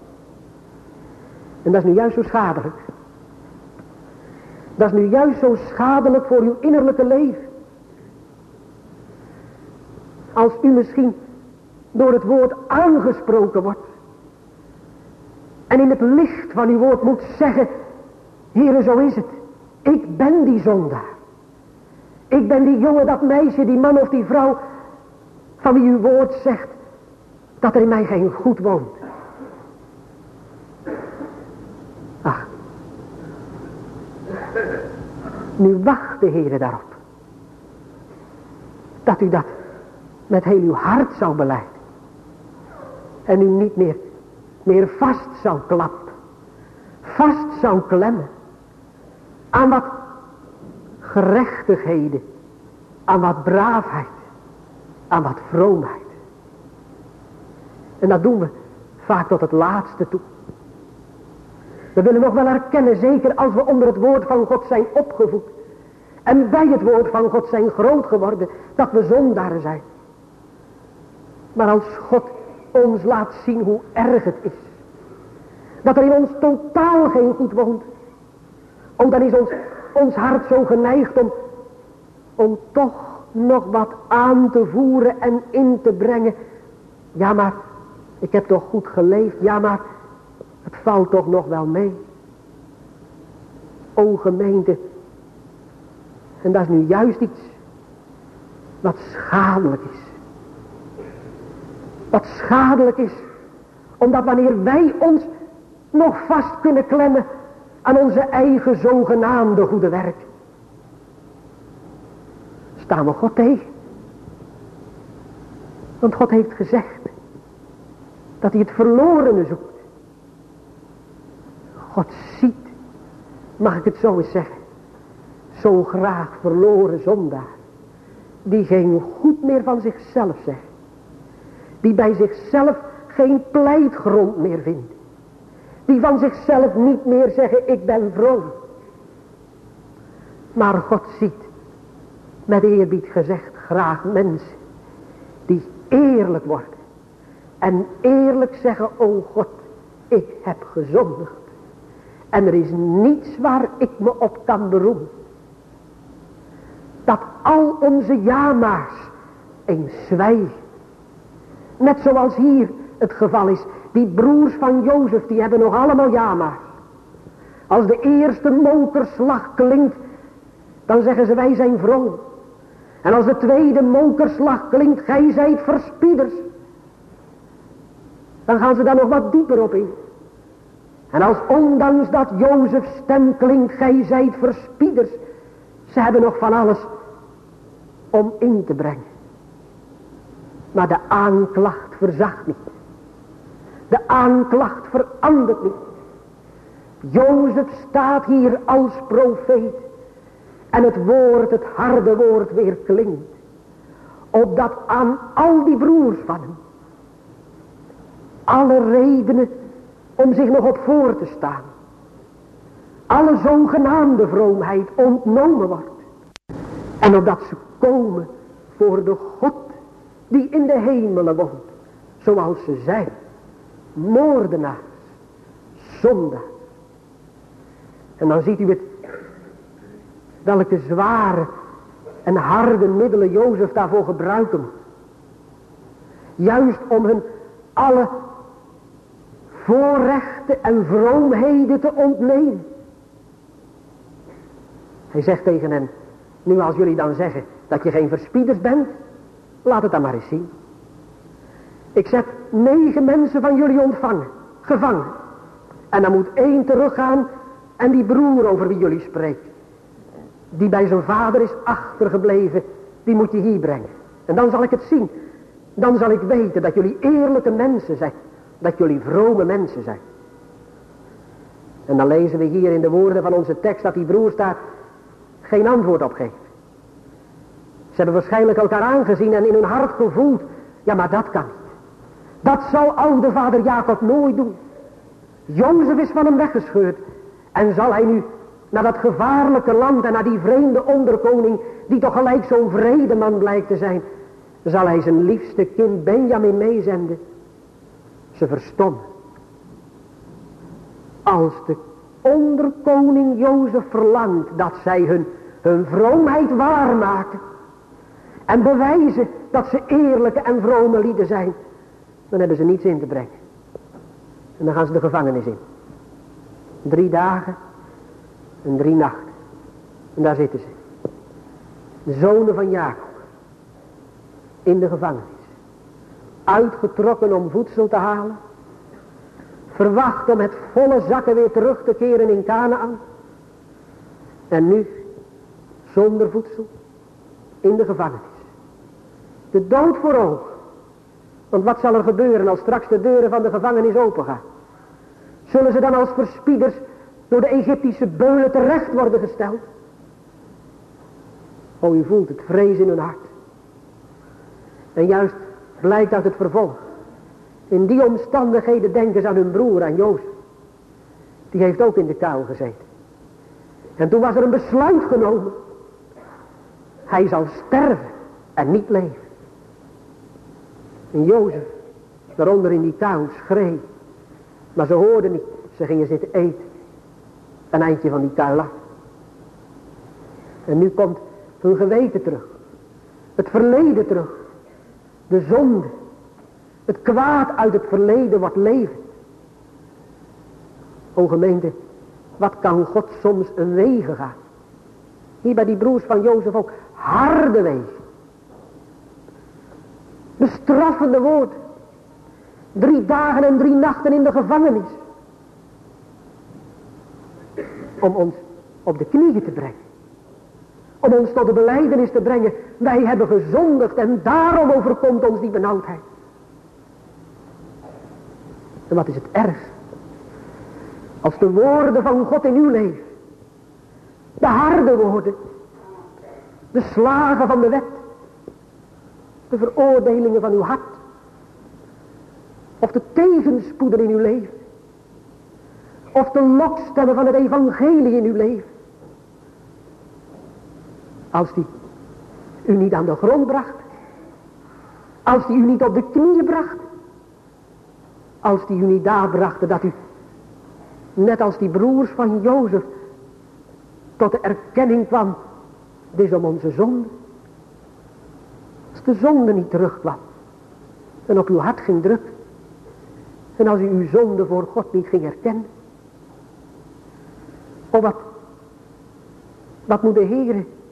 En dat is nu juist zo schadelijk. Dat is nu juist zo schadelijk voor uw innerlijke leven. Als u misschien door het woord aangesproken wordt. En in het licht van uw woord moet zeggen. Heere, zo is het. Ik ben die zondaar. Ik ben die jongen, dat meisje, die man of die vrouw. Van wie uw woord zegt. Dat er in mij geen goed woont. Ach. Nu wacht de Heere daarop. Dat u dat met heel uw hart zou belijden. En u niet meer, meer vast zou klappen. Vast zou klemmen. Aan wat gerechtigheden. Aan wat braafheid. Aan wat vroomheid. En dat doen we vaak tot het laatste toe. We willen nog wel erkennen, zeker als we onder het woord van God zijn opgevoed. En bij het woord van God zijn groot geworden, dat we zondaren zijn. Maar als God ons laat zien hoe erg het is. Dat er in ons totaal geen goed woont. Oh, dan is ons, ons hart zo geneigd om, om toch nog wat aan te voeren en in te brengen. Ja, maar ik heb toch goed geleefd. Ja, maar het valt toch nog wel mee. O gemeente. En dat is nu juist iets wat schadelijk is. Wat schadelijk is. Omdat wanneer wij ons nog vast kunnen klemmen aan onze eigen zogenaamde goede werk. Staan we God tegen. Want God heeft gezegd dat hij het verlorene zoekt. God ziet, mag ik het zo eens zeggen, zo graag verloren zondaar, die geen goed meer van zichzelf zegt, die bij zichzelf geen pleitgrond meer vindt, die van zichzelf niet meer zeggen, ik ben vroom. Maar God ziet, met eerbied gezegd, graag mensen die eerlijk worden en eerlijk zeggen, o God, ik heb gezondigd. En er is niets waar ik me op kan beroemen. Dat al onze ja-maars eens zwijgen. Net zoals hier het geval is. Die broers van Jozef, die hebben nog allemaal ja-maars. Als de eerste mokerslag klinkt, dan zeggen ze wij zijn vroom. En als de tweede mokerslag klinkt, gij zijt verspieders. Dan gaan ze daar nog wat dieper op in. En als ondanks dat Jozefs stem klinkt, gij zijt verspieders. Ze hebben nog van alles om in te brengen. Maar de aanklacht verzacht niet. De aanklacht verandert niet. Jozef staat hier als profeet. En het woord, het harde woord weer klinkt. Opdat aan al die broers van hem alle redenen om zich nog op voor te staan. Alle zogenaamde vroomheid ontnomen wordt. En opdat ze komen voor de God die in de hemelen woont. Zoals ze zijn. Moordenaars. Zondaars. En dan ziet u het. Welke zware en harde middelen Jozef daarvoor gebruiken moet. Juist om hun alle voorrechten en vroomheden te ontnemen. Hij zegt tegen hen, nu als jullie dan zeggen dat je geen verspieders bent, laat het dan maar eens zien. Ik zet negen mensen van jullie ontvangen, gevangen. En dan moet één teruggaan en die broer over wie jullie spreken, die bij zijn vader is achtergebleven, die moet je hier brengen. En dan zal ik het zien. Dan zal ik weten dat jullie eerlijke mensen zijn. Dat jullie vrome mensen zijn. En dan lezen we hier in de woorden van onze tekst dat die broers daar geen antwoord op geeft. Ze hebben waarschijnlijk elkaar aangezien en in hun hart gevoeld. Ja, maar dat kan niet. Dat zal oude vader Jacob nooit doen. Jozef is van hem weggescheurd. En zal hij nu naar dat gevaarlijke land en naar die vreemde onderkoning, die toch gelijk zo'n vredeman blijkt te zijn, zal hij zijn liefste kind Benjamin meezenden. Ze verstommen. Als de onderkoning Jozef verlangt dat zij hun, hun vroomheid waarmaken en bewijzen dat ze eerlijke en vrome lieden zijn, dan hebben ze niets in te brengen. En dan gaan ze de gevangenis in. Drie dagen en drie nachten. En daar zitten ze. De zonen van Jacob. In de gevangenis. Uitgetrokken om voedsel te halen. Verwacht om het volle zakken weer terug te keren in Kanaan. En nu, zonder voedsel, in de gevangenis. De dood voor ogen. Want wat zal er gebeuren als straks de deuren van de gevangenis opengaan? Zullen ze dan als verspieders door de Egyptische beulen terecht worden gesteld? Oh, u voelt het, vrees in hun hart. En juist blijkt uit het vervolg. In die omstandigheden denken ze aan hun broer, aan Jozef. Die heeft ook in de kuil gezeten. En toen was er een besluit genomen. Hij zal sterven en niet leven. En Jozef, daaronder in die kuil, schreef. Maar ze hoorden niet. Ze gingen zitten eten. Een eindje van die kuil af. En nu komt hun geweten terug. Het verleden terug. De zonde. Het kwaad uit het verleden wordt levend. O gemeente, wat kan God soms een wegen gaan. Hier bij die broers van Jozef ook. Harde wegen. Bestraffende woorden. Drie dagen en drie nachten in de gevangenis. Om ons op de knieën te brengen. Om ons tot de belijdenis te brengen. Wij hebben gezondigd en daarom overkomt ons die benauwdheid. En wat is het erg. Als de woorden van God in uw leven. De harde woorden. De slagen van de wet. De veroordelingen van uw hart. Of de tegenspoeden in uw leven. Of de lokstemmen van het evangelie in uw leven. Als die u niet aan de grond bracht. Als die u niet op de knieën bracht. Als die u niet daar brachten dat u, net als die broers van Jozef, tot de erkenning kwam. Dit is om onze zonde. Als de zonde niet terugkwam. En op uw hart ging drukken. En als u uw zonde voor God niet ging herkennen. Oh wat. Wat moet de Heer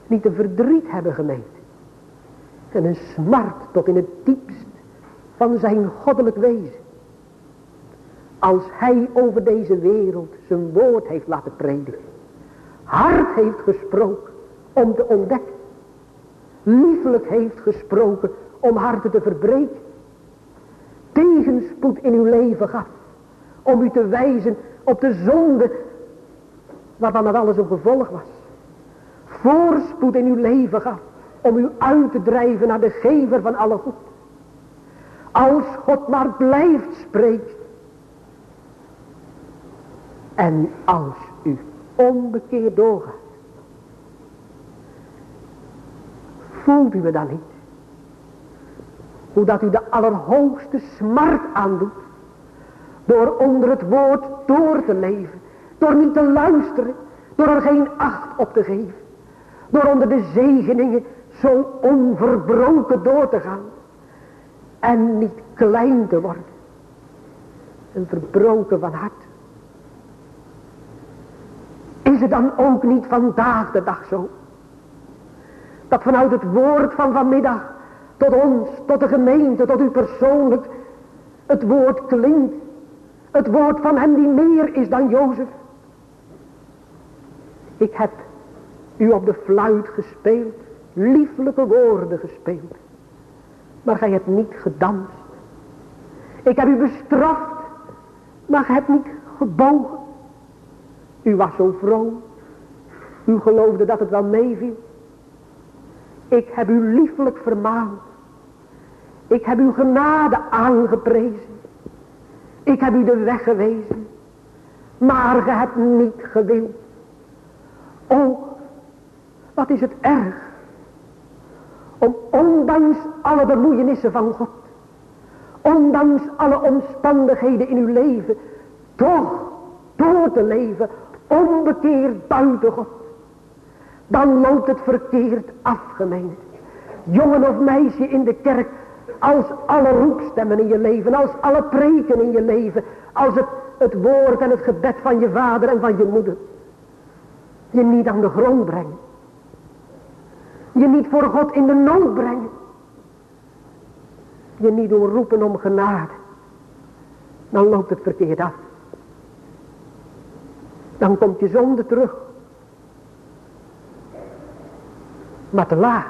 niet een verdriet hebben gemeend. En een smart tot in het diepst van zijn goddelijk wezen. Als hij over deze wereld zijn woord heeft laten prediken. Hard heeft gesproken om te ontdekken. Liefelijk heeft gesproken om harten te verbreken. Tegenspoed in uw leven gaf. Om u te wijzen op de zonde waarvan dat alles een gevolg was. Voorspoed in uw leven gaf. Om u uit te drijven naar de gever van alle goed. Als God maar blijft spreken. En als u onbekeerd doorgaat. Voelt u me dan niet? Hoe dat u de allerhoogste smart aandoet. Door onder het woord door te leven. Door niet te luisteren. Door er geen acht op te geven. Door onder de zegeningen zo onverbroken door te gaan. En niet klein te worden. En verbroken van hart. Is het dan ook niet vandaag de dag zo? Dat vanuit het woord van vanmiddag tot ons, tot de gemeente, tot u persoonlijk, het woord klinkt. Het woord van hem die meer is dan Jozef. Ik heb u op de fluit gespeeld, lieflijke woorden gespeeld. Maar gij hebt niet gedanst. Ik heb u bestraft, maar gij hebt niet gebogen. U was zo vroom. U geloofde dat het wel meeviel. Ik heb u liefelijk vermaand. Ik heb uw genade aangeprezen. Ik heb u de weg gewezen. Maar ge hebt niet gewild. O, wat is het erg. Om ondanks alle bemoeienissen van God. Ondanks alle omstandigheden in uw leven. Toch door te leven. Onbekeerd buiten God. Dan loopt het verkeerd af, gemeente. Jongen of meisje in de kerk. Als alle roepstemmen in je leven. Als alle preken in je leven. Als het, het woord en het gebed van je vader en van je moeder. Je niet aan de grond brengen. Je niet voor God in de nood brengen. Je niet doen roepen om genade. Dan loopt het verkeerd af. Dan komt je zonde terug. Maar te laat.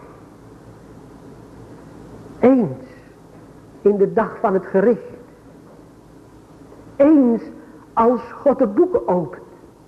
Eens in de dag van het gericht. Eens als God de boeken opent.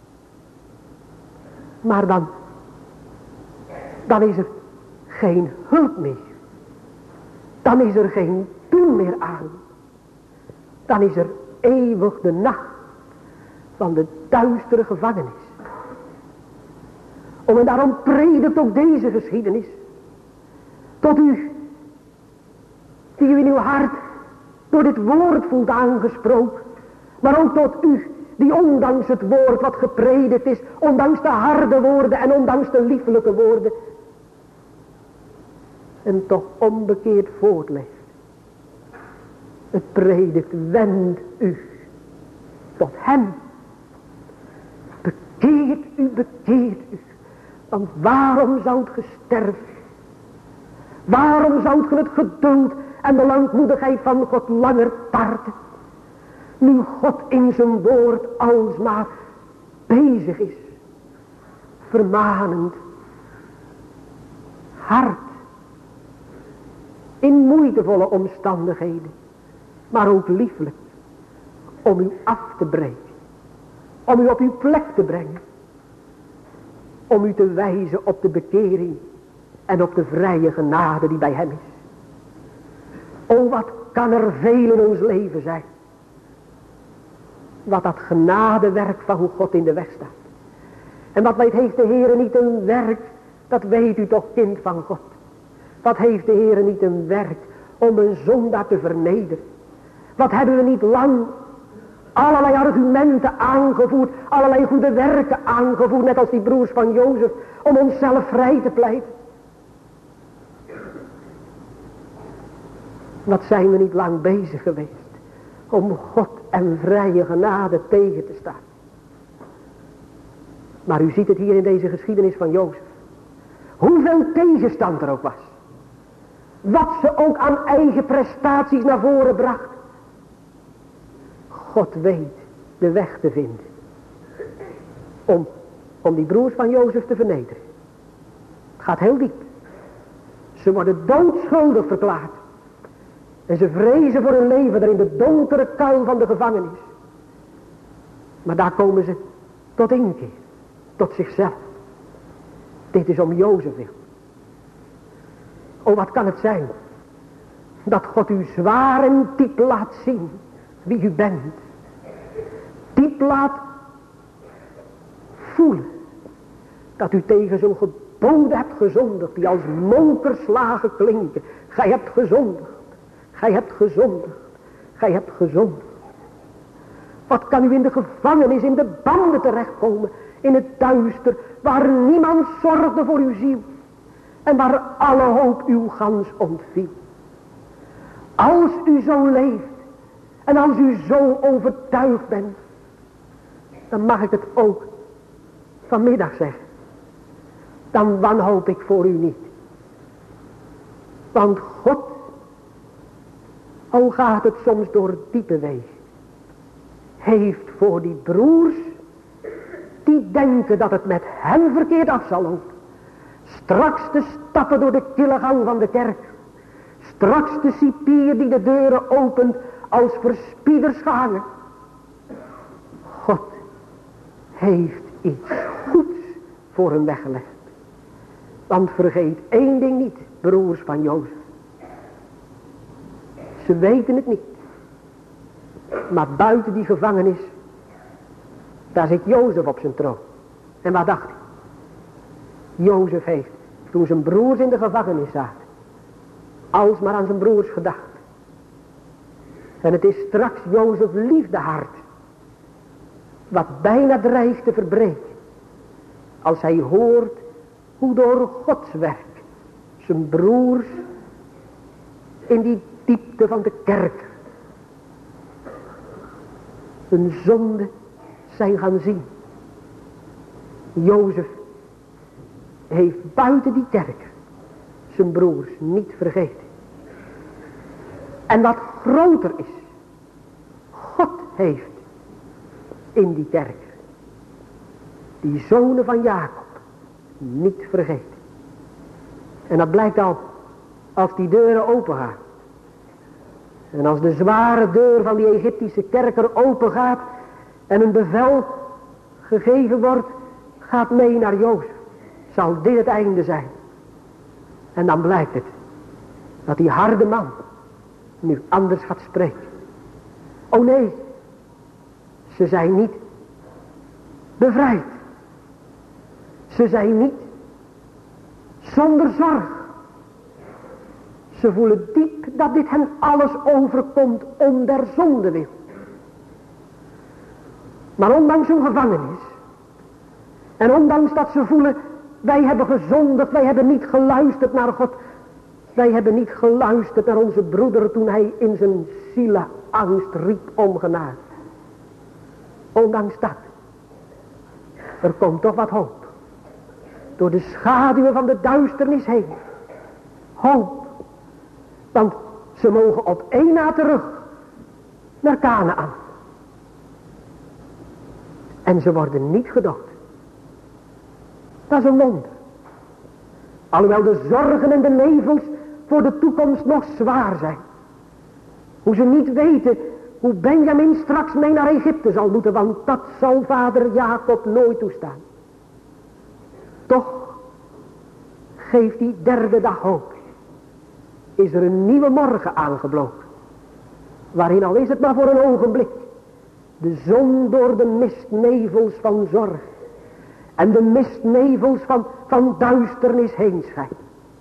Maar dan, dan is er geen hulp meer. Dan is er geen doen meer aan. Dan is er eeuwig de nacht van de duistere gevangenis. Om en daarom predikt ook deze geschiedenis. Tot u, die u in uw hart door dit woord voelt aangesproken. Maar ook tot u, die ondanks het woord wat gepredikt is, ondanks de harde woorden en ondanks de liefelijke woorden, en toch onbekeerd voortleeft. Het predikt, wend u tot hem. Bekeert u, bekeert u. Want waarom zoudt ge sterven? Waarom zoudt ge het geduld en de langmoedigheid van God langer tarten? Nu God in zijn woord alsmaar bezig is. Vermanend. Hard. In moeitevolle omstandigheden. Maar ook lieflijk. Om u af te breken. Om u op uw plek te brengen. Om u te wijzen op de bekering. En op de vrije genade die bij hem is. O, wat kan er veel in ons leven zijn. Wat dat genadewerk van God in de weg staat. En wat weet heeft de Heer niet een werk. Dat weet u toch, kind van God. Wat heeft de Heer niet een werk om een zondaar te vernederen. Wat hebben we niet lang allerlei argumenten aangevoerd. Allerlei goede werken aangevoerd. Net als die broers van Jozef. Om onszelf vrij te pleiten. Wat zijn we niet lang bezig geweest. Om God en vrije genade tegen te staan. Maar u ziet het hier in deze geschiedenis van Jozef. Hoeveel tegenstand er ook was. Wat ze ook aan eigen prestaties naar voren bracht. God weet de weg te vinden. Om, om die broers van Jozef te vernederen. Het gaat heel diep. Ze worden doodschuldig verklaard. En ze vrezen voor hun leven daar in de donkere kuil van de gevangenis. Maar daar komen ze tot inkeer. Tot zichzelf. Dit is om Jozef wil. Oh, wat kan het zijn. Dat God u zwaar en diep laat zien wie u bent. Diep laat voelen. Dat u tegen zo'n geboden hebt gezondigd. Die als monkerslagen klinken. Gij hebt gezondigd. Gij hebt gezondigd. Gij hebt gezondigd. Wat kan u in de gevangenis, in de banden terechtkomen. In het duister. Waar niemand zorgde voor uw ziel. En waar alle hoop uw gans ontviel. Als u zo leeft. En als u zo overtuigd bent. Dan mag ik het ook vanmiddag zeggen. Dan wanhoop ik voor u niet. Want God. Al gaat het soms door diepe wegen. Heeft voor die broers. Die denken dat het met hen verkeerd af zal lopen. Straks te stappen door de kille gang van de kerk. Straks de cipier die de deuren opent als verspieders gehangen. God heeft iets goeds voor hen weggelegd. Want vergeet één ding niet, broers van Jozef. Ze weten het niet. Maar buiten die gevangenis, daar zit Jozef op zijn troon. En wat dacht hij? Jozef heeft, toen zijn broers in de gevangenis zaten, alsmaar aan zijn broers gedacht. En het is straks Jozef liefdehart, wat bijna dreigt te verbreken, als hij hoort hoe door Gods werk zijn broers in die diepte van de kerk hun zonde zijn gaan zien. Jozef heeft buiten die kerk zijn broers niet vergeten. En wat groter is, God heeft in die kerk die zonen van Jacob niet vergeten. En dat blijkt al als die deuren open gaan. En als de zware deur van die Egyptische kerker open gaat en een bevel gegeven wordt, gaat mee naar Jozef. Zal dit het einde zijn. En dan blijkt het dat die harde man nu anders gaat spreken. Oh nee, ze zijn niet bevrijd. Ze zijn niet zonder zorg. Ze voelen diep dat dit hen alles overkomt om der zonde wil. Maar ondanks hun gevangenis. En ondanks dat ze voelen, wij hebben gezondigd, wij hebben niet geluisterd naar God. Wij hebben niet geluisterd naar onze broeder toen hij in zijn zielenangst riep om genade. Ondanks dat. Er komt toch wat hoop. Door de schaduwen van de duisternis heen. Hoop. Want ze mogen op één na terug naar Kanaan. En ze worden niet gedood. Dat is een wonder. Alhoewel de zorgen en de nevels voor de toekomst nog zwaar zijn. Hoe ze niet weten hoe Benjamin straks mee naar Egypte zal moeten. Want dat zal vader Jacob nooit toestaan. Toch geeft die derde dag hoop. Is er een nieuwe morgen aangebroken. Waarin al is het maar voor een ogenblik. De zon door de mistnevels van zorg. En de mistnevels van, van duisternis heen schijnt.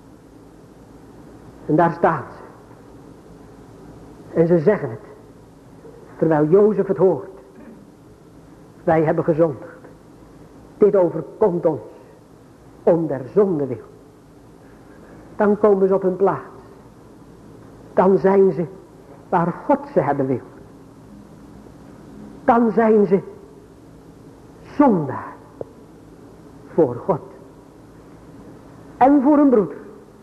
En daar staan ze. En ze zeggen het. Terwijl Jozef het hoort. Wij hebben gezondigd. Dit overkomt ons. Om der zonde wil. Dan komen ze op hun plaats. Dan zijn ze waar God ze hebben wil. Dan zijn ze zondaar voor God. en voor een broeder.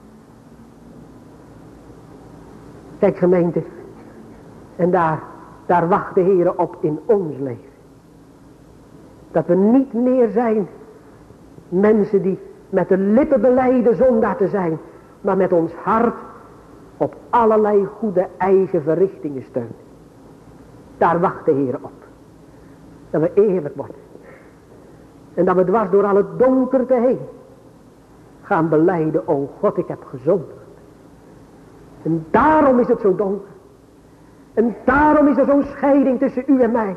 Kijk gemeente, en daar, daar wacht de Heer op in ons leven. Dat we niet meer zijn mensen die met de lippen belijden zondaar te zijn, maar met ons hart op allerlei goede eigen verrichtingen steunen. Daar wacht de Heer op. Dat we eerlijk worden. En dat we dwars door al het donkerte heen gaan belijden, o God, ik heb gezondigd. En daarom is het zo donker. En daarom is er zo'n scheiding tussen u en mij.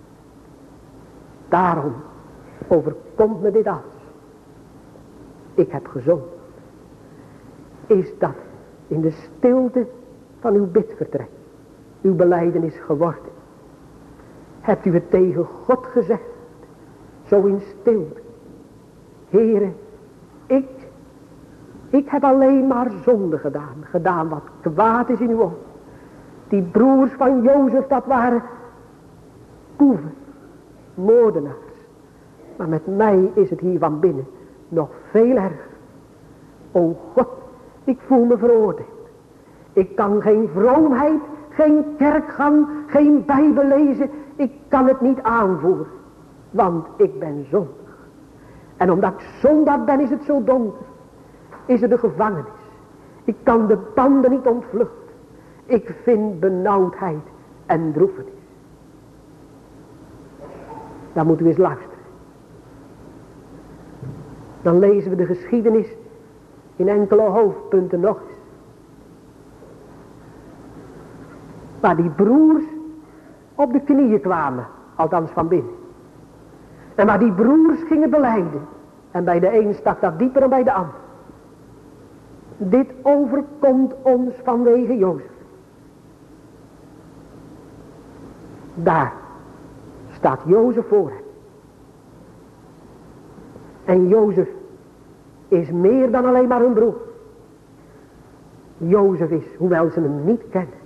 Daarom overkomt me dit alles. Ik heb gezondigd. Is dat in de stilte van uw bidvertrek uw belijdenis geworden? Hebt u het tegen God gezegd, zo in stilte? Heere, ik, ik heb alleen maar zonde gedaan, gedaan wat kwaad is in uw ogen. Die broers van Jozef, dat waren boeven, moordenaars. Maar met mij is het hier van binnen nog veel erger. O God, ik voel me veroordeeld. Ik kan geen vroomheid, geen kerkgang, geen Bijbel lezen. Ik kan het niet aanvoeren, want ik ben zondig. En omdat ik zondaar ben, is het zo donker. Is er de gevangenis. Ik kan de banden niet ontvluchten. Ik vind benauwdheid en droefenis. Dan moet u eens luisteren. Dan lezen we de geschiedenis in enkele hoofdpunten nog eens. Waar die broers op de knieën kwamen, althans van binnen. En waar die broers gingen belijden. En bij de een stak dat dieper dan bij de ander. Dit overkomt ons vanwege Jozef. Daar staat Jozef voor hem. En Jozef is meer dan alleen maar hun broer. Jozef is, hoewel ze hem niet kennen,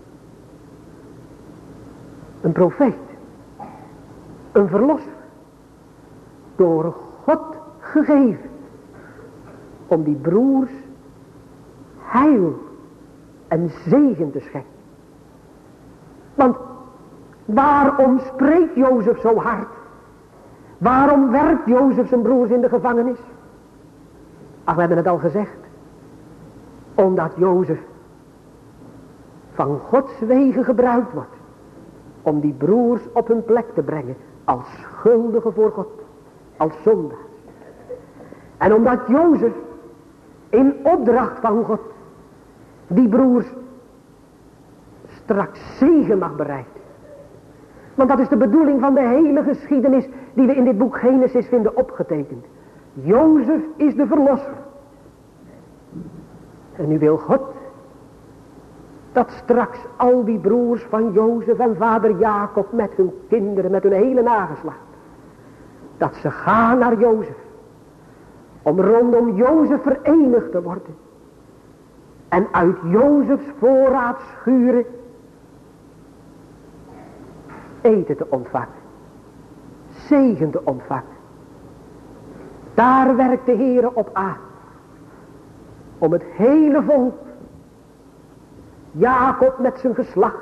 een profeet. Een verlosser. Door God gegeven. Om die broers heil en zegen te schenken. Want waarom spreekt Jozef zo hard? Waarom werkt Jozef zijn broers in de gevangenis? Ach, we hebben het al gezegd. Omdat Jozef van Gods wegen gebruikt wordt. Om die broers op hun plek te brengen. Als schuldigen voor God. Als zondaars. En omdat Jozef in opdracht van God die broers straks zegen mag bereiden. Want dat is de bedoeling van de hele geschiedenis die we in dit boek Genesis vinden opgetekend. Jozef is de verlosser. En nu wil God dat straks al die broers van Jozef en vader Jacob met hun kinderen, met hun hele nageslacht, dat ze gaan naar Jozef. Om rondom Jozef verenigd te worden. En uit Jozefs voorraad schuren eten te ontvangen. Zegen te ontvangen. Daar werkt de Heere op aan. Om het hele volk, Jacob met zijn geslacht,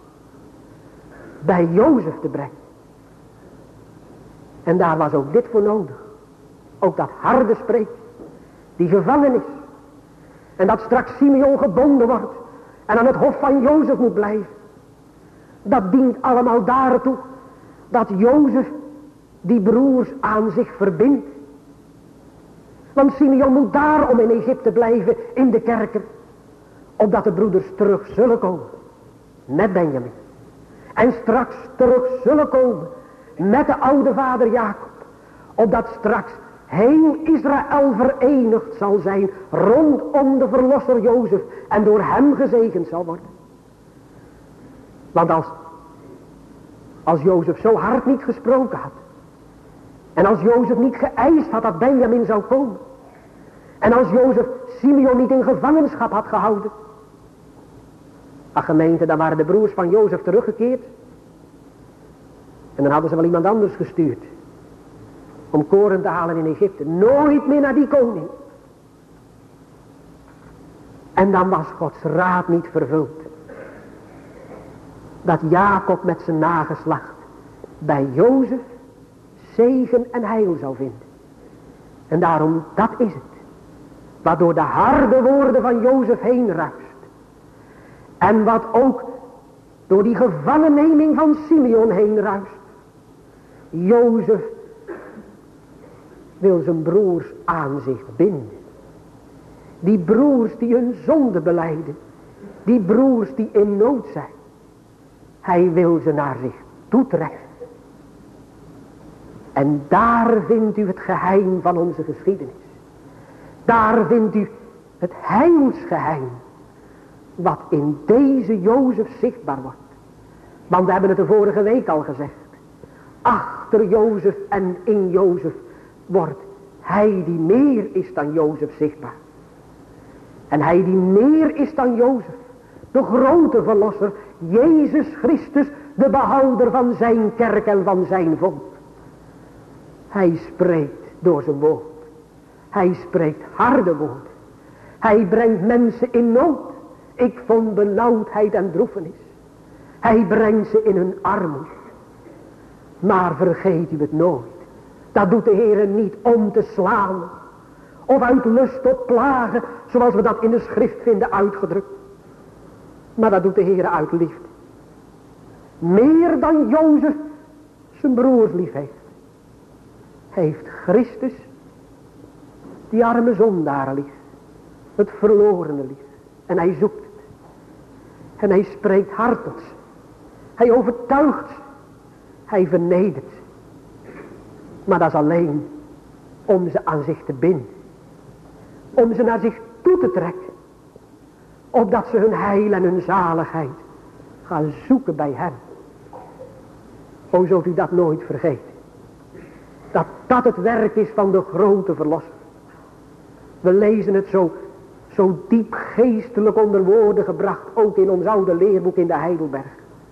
bij Jozef te brengen. En daar was ook dit voor nodig. Ook dat harde spreken. Die gevangenis. En dat straks Simeon gebonden wordt. En aan het hof van Jozef moet blijven. Dat dient allemaal daartoe. Dat Jozef die broers aan zich verbindt. Want Simeon moet daarom in Egypte blijven. In de kerker. Opdat de broeders terug zullen komen. Met Benjamin. En straks terug zullen komen. Met de oude vader Jacob. Opdat straks heel Israël verenigd zal zijn rondom de verlosser Jozef en door hem gezegend zal worden. Want als, als Jozef zo hard niet gesproken had en als Jozef niet geëist had dat Benjamin zou komen en als Jozef Simeon niet in gevangenschap had gehouden, ach gemeente, dan waren de broers van Jozef teruggekeerd en dan hadden ze wel iemand anders gestuurd om koren te halen in Egypte. Nooit meer naar die koning. En dan was Gods raad niet vervuld. Dat Jacob met zijn nageslacht bij Jozef zegen en heil zou vinden. En daarom, dat is het. Wat door de harde woorden van Jozef heen ruist. En wat ook door die gevangenneming van Simeon heen ruist. Jozef wil zijn broers aan zich binden. Die broers die hun zonde belijden. Die broers die in nood zijn. Hij wil ze naar zich toetrekken. En daar vindt u het geheim van onze geschiedenis. Daar vindt u het heilsgeheim. Wat in deze Jozef zichtbaar wordt. Want we hebben het de vorige week al gezegd. Achter Jozef en in Jozef wordt hij die meer is dan Jozef zichtbaar. En hij die meer is dan Jozef. De grote verlosser. Jezus Christus. De behouder van zijn kerk en van zijn volk. Hij spreekt door zijn woord. Hij spreekt harde woorden. Hij brengt mensen in nood. Ik vond benauwdheid en droefenis. Hij brengt ze in hun armoede. Maar vergeet u het nooit. Dat doet de Heer niet om te slaan. Of uit lust tot plagen. Zoals we dat in de schrift vinden uitgedrukt. Maar dat doet de Heer uit liefde. Meer dan Jozef zijn broers lief heeft. Heeft Christus die arme zondaren lief. Het verlorene lief. En hij zoekt het. En hij spreekt hard tot ze. Hij overtuigt ze. Hij vernedert ze. Maar dat is alleen om ze aan zich te binden. Om ze naar zich toe te trekken. Opdat ze hun heil en hun zaligheid gaan zoeken bij hem. O, zult u dat nooit vergeten. Dat dat het werk is van de grote verlosser. We lezen het zo, zo diep geestelijk onder woorden gebracht. Ook in ons oude leerboek in de Heidelberg.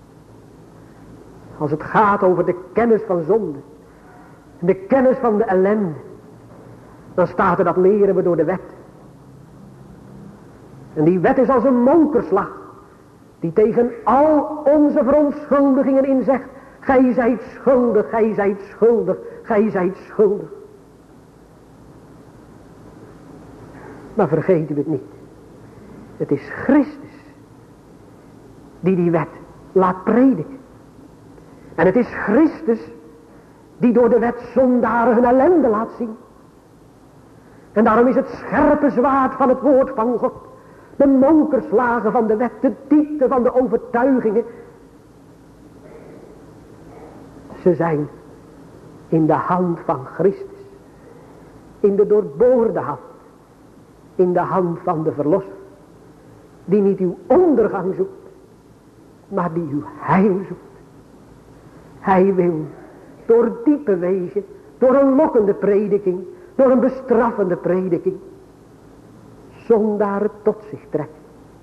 Als het gaat over de kennis van zonde. En de kennis van de ellende. Dan staat er, dat leren we door de wet. En die wet is als een mokerslag. Die tegen al onze verontschuldigingen inzegt. Gij zijt schuldig, gij zijt schuldig, gij zijt schuldig. Maar vergeet u het niet. Het is Christus die die wet laat prediken. En het is Christus die door de wet zondaren hun ellende laat zien. En daarom is het scherpe zwaard van het woord van God. De monkerslagen van de wet, de diepte van de overtuigingen. Ze zijn in de hand van Christus. In de doorboorde hand. In de hand van de verlosser. Die niet uw ondergang zoekt. Maar die uw heil zoekt. Hij wil door diepe wegen. Door een lokkende prediking. Door een bestraffende prediking. Zondaren tot zich trekken.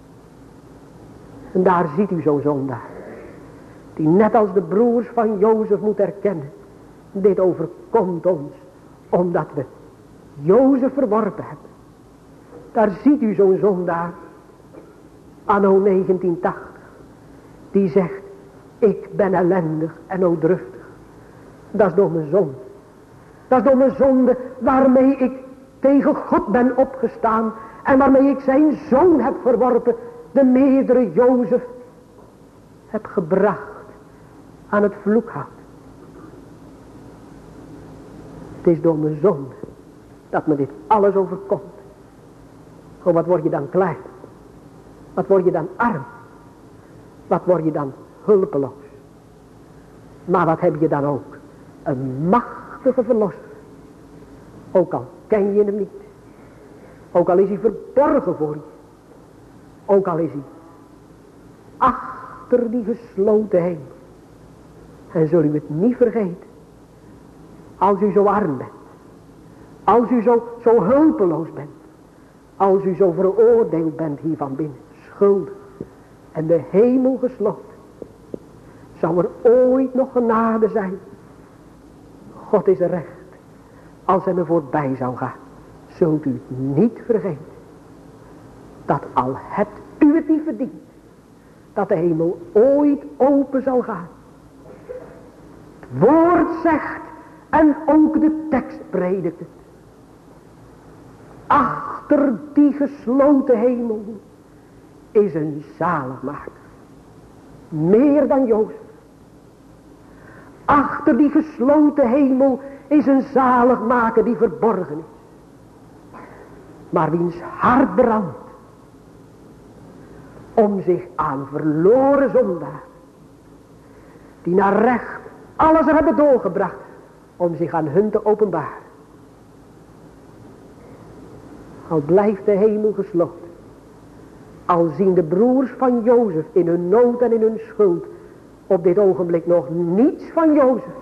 En daar ziet u zo'n zondaar. Die net als de broers van Jozef moet erkennen. Dit overkomt ons. Omdat we Jozef verworpen hebben. Daar ziet u zo'n zondaar. Anno negentien tachtig. Die zegt. Ik ben ellendig en noodruftig. Dat is door mijn zonde. Dat is door mijn zonde waarmee ik tegen God ben opgestaan. En waarmee ik zijn zoon heb verworpen. De meerdere Jozef heb gebracht aan het vloekhout. Het is door mijn zonde dat me dit alles overkomt. Oh, wat word je dan klein. Wat word je dan arm. Wat word je dan hulpeloos. Maar wat heb je dan ook. Een machtige verlosser. Ook al ken je hem niet. Ook al is hij verborgen voor je. Ook al is hij achter die gesloten heen. En zul u het niet vergeten. Als u zo arm bent. Als u zo, zo hulpeloos bent. Als u zo veroordeeld bent hier van binnen. Schuldig. En de hemel gesloten. Zou er ooit nog genade zijn. God is recht. Als hij er voorbij zou gaan. Zult u het niet vergeten. dat al hebt u het niet verdiend, dat de hemel ooit open zal gaan. Het woord zegt en ook de tekst predikt het. Achter die gesloten hemel is een zaligmaker. Meer dan Jozef. Achter die gesloten hemel is een zaligmaker die verborgen is. Maar wiens hart brandt om zich aan verloren zondaar, die naar recht alles er hebben doorgebracht, om zich aan hun te openbaren. Al blijft de hemel gesloten, al zien de broers van Jozef in hun nood en in hun schuld op dit ogenblik nog niets van Jozef.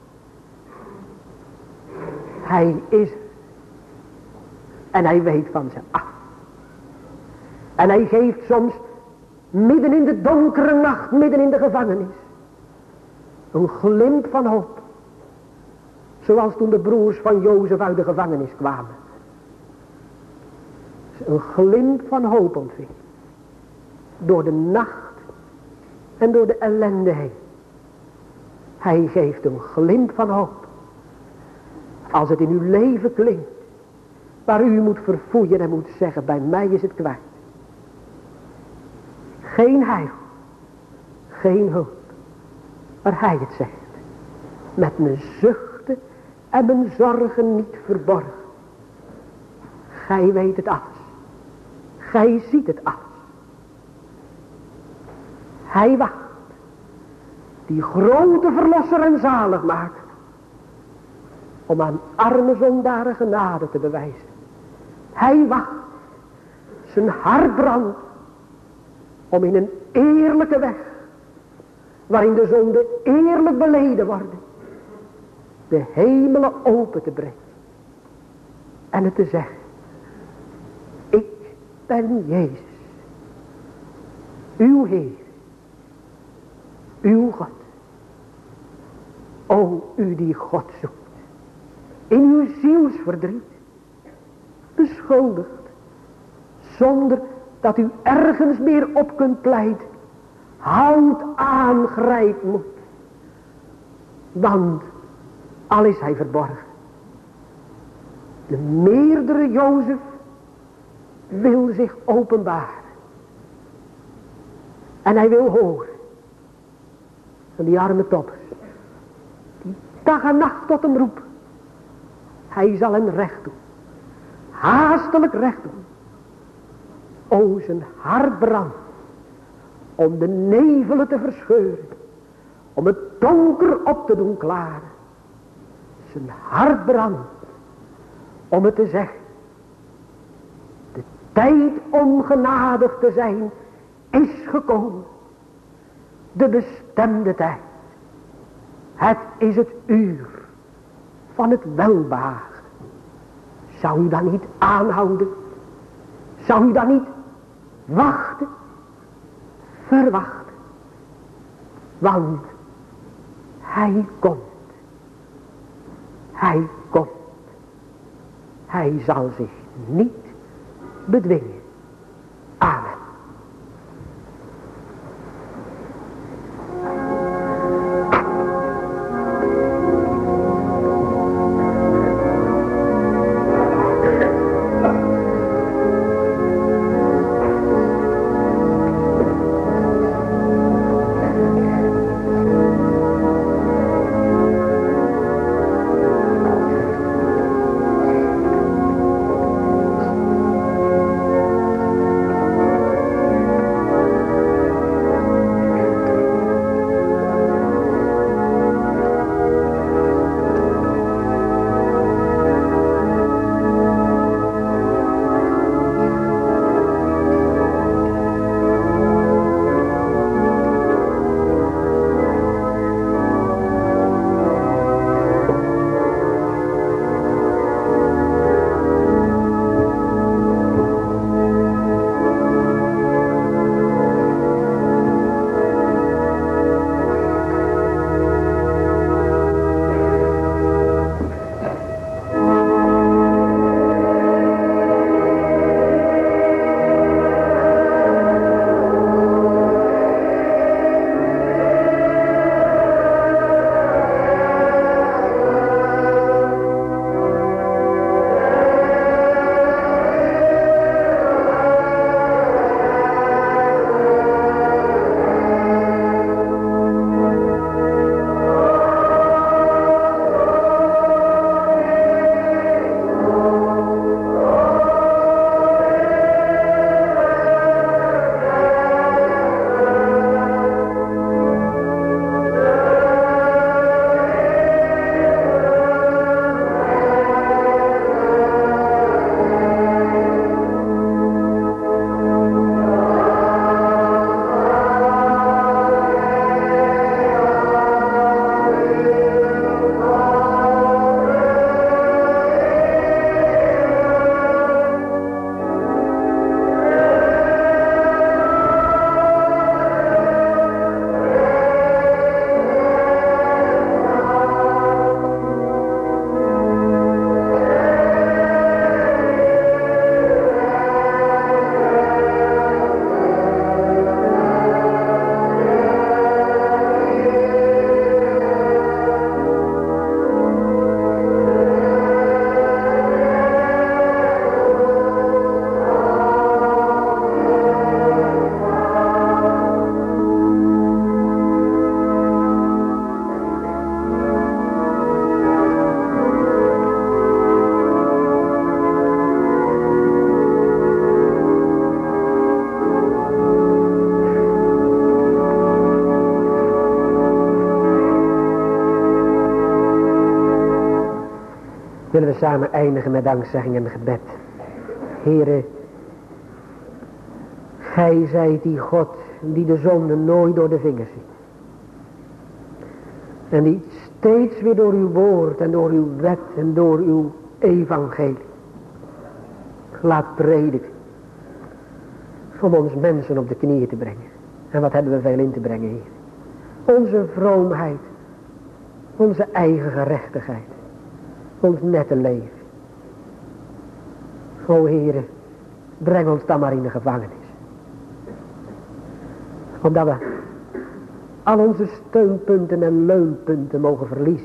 Hij is er. En hij weet van ze af. En hij geeft soms midden in de donkere nacht, midden in de gevangenis, een glimp van hoop. Zoals toen de broers van Jozef uit de gevangenis kwamen. Een glimp van hoop ontving. Door de nacht en door de ellende heen. Hij geeft een glimp van hoop. Als het in uw leven klinkt, waar u moet verfoeien en moet zeggen, bij mij is het kwijt. Geen heil, geen hulp, maar hij het zegt. Met mijn zuchten en mijn zorgen niet verborgen. Gij weet het alles. Gij ziet het alles. Hij wacht. Die grote verlosser en zaligmaker. Om aan arme zondaren genade te bewijzen. Hij wacht. Zijn hart brandt. Om in een eerlijke weg. Waarin de zonden eerlijk beleden worden. De hemelen open te brengen. En het te zeggen. Ik ben Jezus. Uw Heer. Uw God. O u die God zoekt. In uw zielsverdriet. Beschuldigd. Zonder dat u ergens meer op kunt pleiten. Houd aan, grijp moet. Want al is hij verborgen. De meerdere Jozef wil zich openbaren. En hij wil horen. Van die arme toppers. Die dag en nacht tot hem roepen. Hij zal hem recht doen. Haastelijk recht doen. O, zijn hart brandt. Om de nevelen te verscheuren. Om het donker op te doen klaren. Zijn hart brandt. Om het te zeggen. De tijd om genadig te zijn is gekomen. De bestemde tijd. Het is het uur van het welbehagen. Zou u dan niet aanhouden? Zou u dan niet wachten? Verwachten. Want hij komt. Hij komt. Hij zal zich niet bedwingen. Amen. Willen we samen eindigen met dankzegging en gebed. Heere, Gij zijt die God die de zonde nooit door de vingers ziet. En die steeds weer door uw woord en door uw wet en door uw evangelie laat prediken. Om ons mensen op de knieën te brengen. En wat hebben we veel in te brengen, Heer. Onze vroomheid. Onze eigen gerechtigheid. Ons nette leven. O Heere, breng ons dan maar in de gevangenis. Omdat we al onze steunpunten en leunpunten mogen verliezen.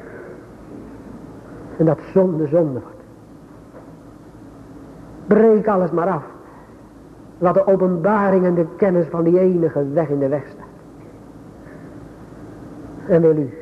En dat zonde zonde wordt. Breek alles maar af. Wat de openbaring en de kennis van die enige weg in de weg staat. En wil u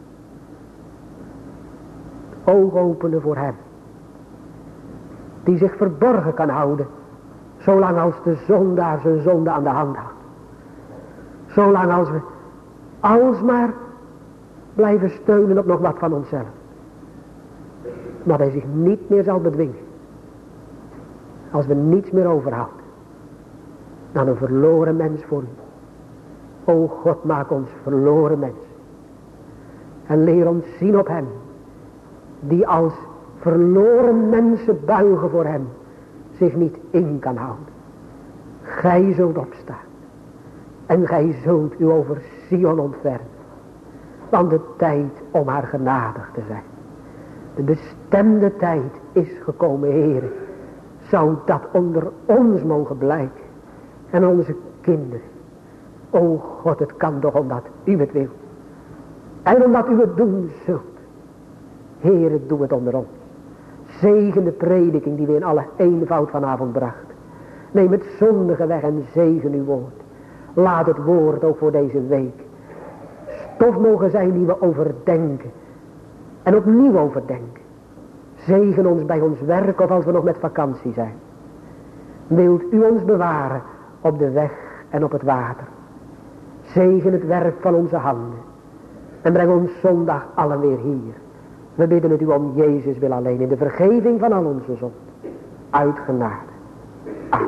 oog openen voor hem. Die zich verborgen kan houden. Zolang als de zondaar zijn zonde aan de hand houdt. Zolang als we alsmaar blijven steunen op nog wat van onszelf. Maar hij zich niet meer zal bedwingen. Als we niets meer overhouden. Dan een verloren mens voor u. O God, maak ons verloren mens. En leer ons zien op hem. Die als verloren mensen buigen voor hem. Zich niet in kan houden. Gij zult opstaan. En gij zult u over Sion ontfermen. Want de tijd om haar genadig te zijn. De bestemde tijd is gekomen, Heere. Zou dat onder ons mogen blijken. En onze kinderen. O God, het kan toch omdat u het wil. En omdat u het doen zult. Heere, doe het onder ons. Zegen de prediking die we in alle eenvoud vanavond brachten. Neem het zondige weg en zegen uw woord. Laat het woord ook voor deze week stof mogen zijn die we overdenken. En opnieuw overdenken. Zegen ons bij ons werk of als we nog met vakantie zijn. Wilt u ons bewaren op de weg en op het water. Zegen het werk van onze handen. En breng ons zondag allen weer hier. We bidden het u om Jezus wil alleen in de vergeving van al onze zonden. Uit genade. Amen.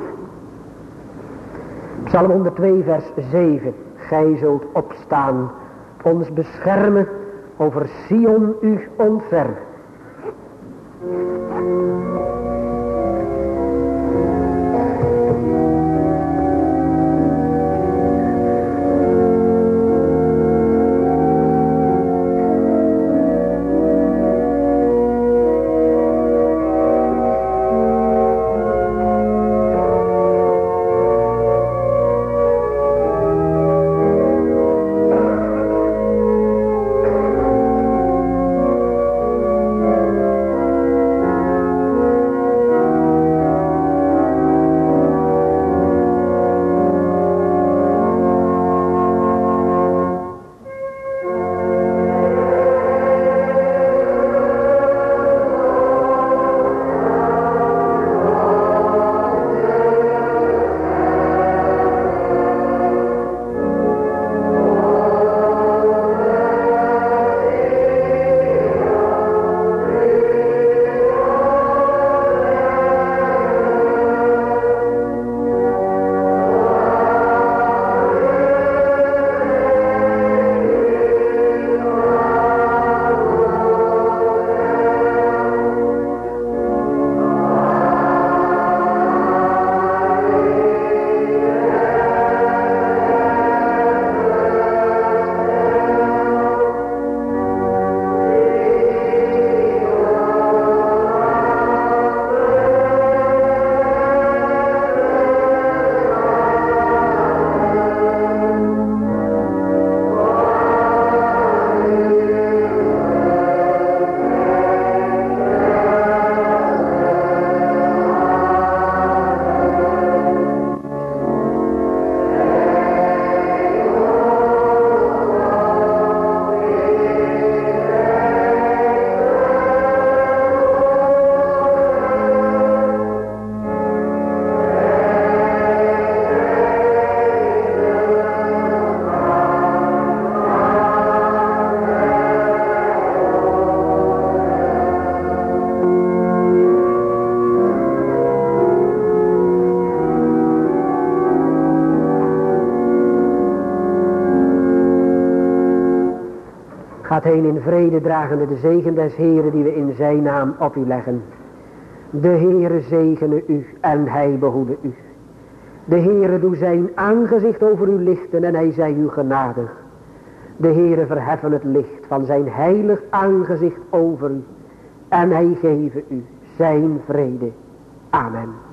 Psalm honderdtwee vers zeven. Gij zult opstaan, ons beschermen, over Sion u ontfermen. Gaat heen in vrede, dragende de zegen des Heeren die we in zijn naam op u leggen. De Heere zegene u en hij behoede u. De Heere doe zijn aangezicht over u lichten en hij zij u genadig. De Heere verheffen het licht van zijn heilig aangezicht over u en hij geven u zijn vrede. Amen.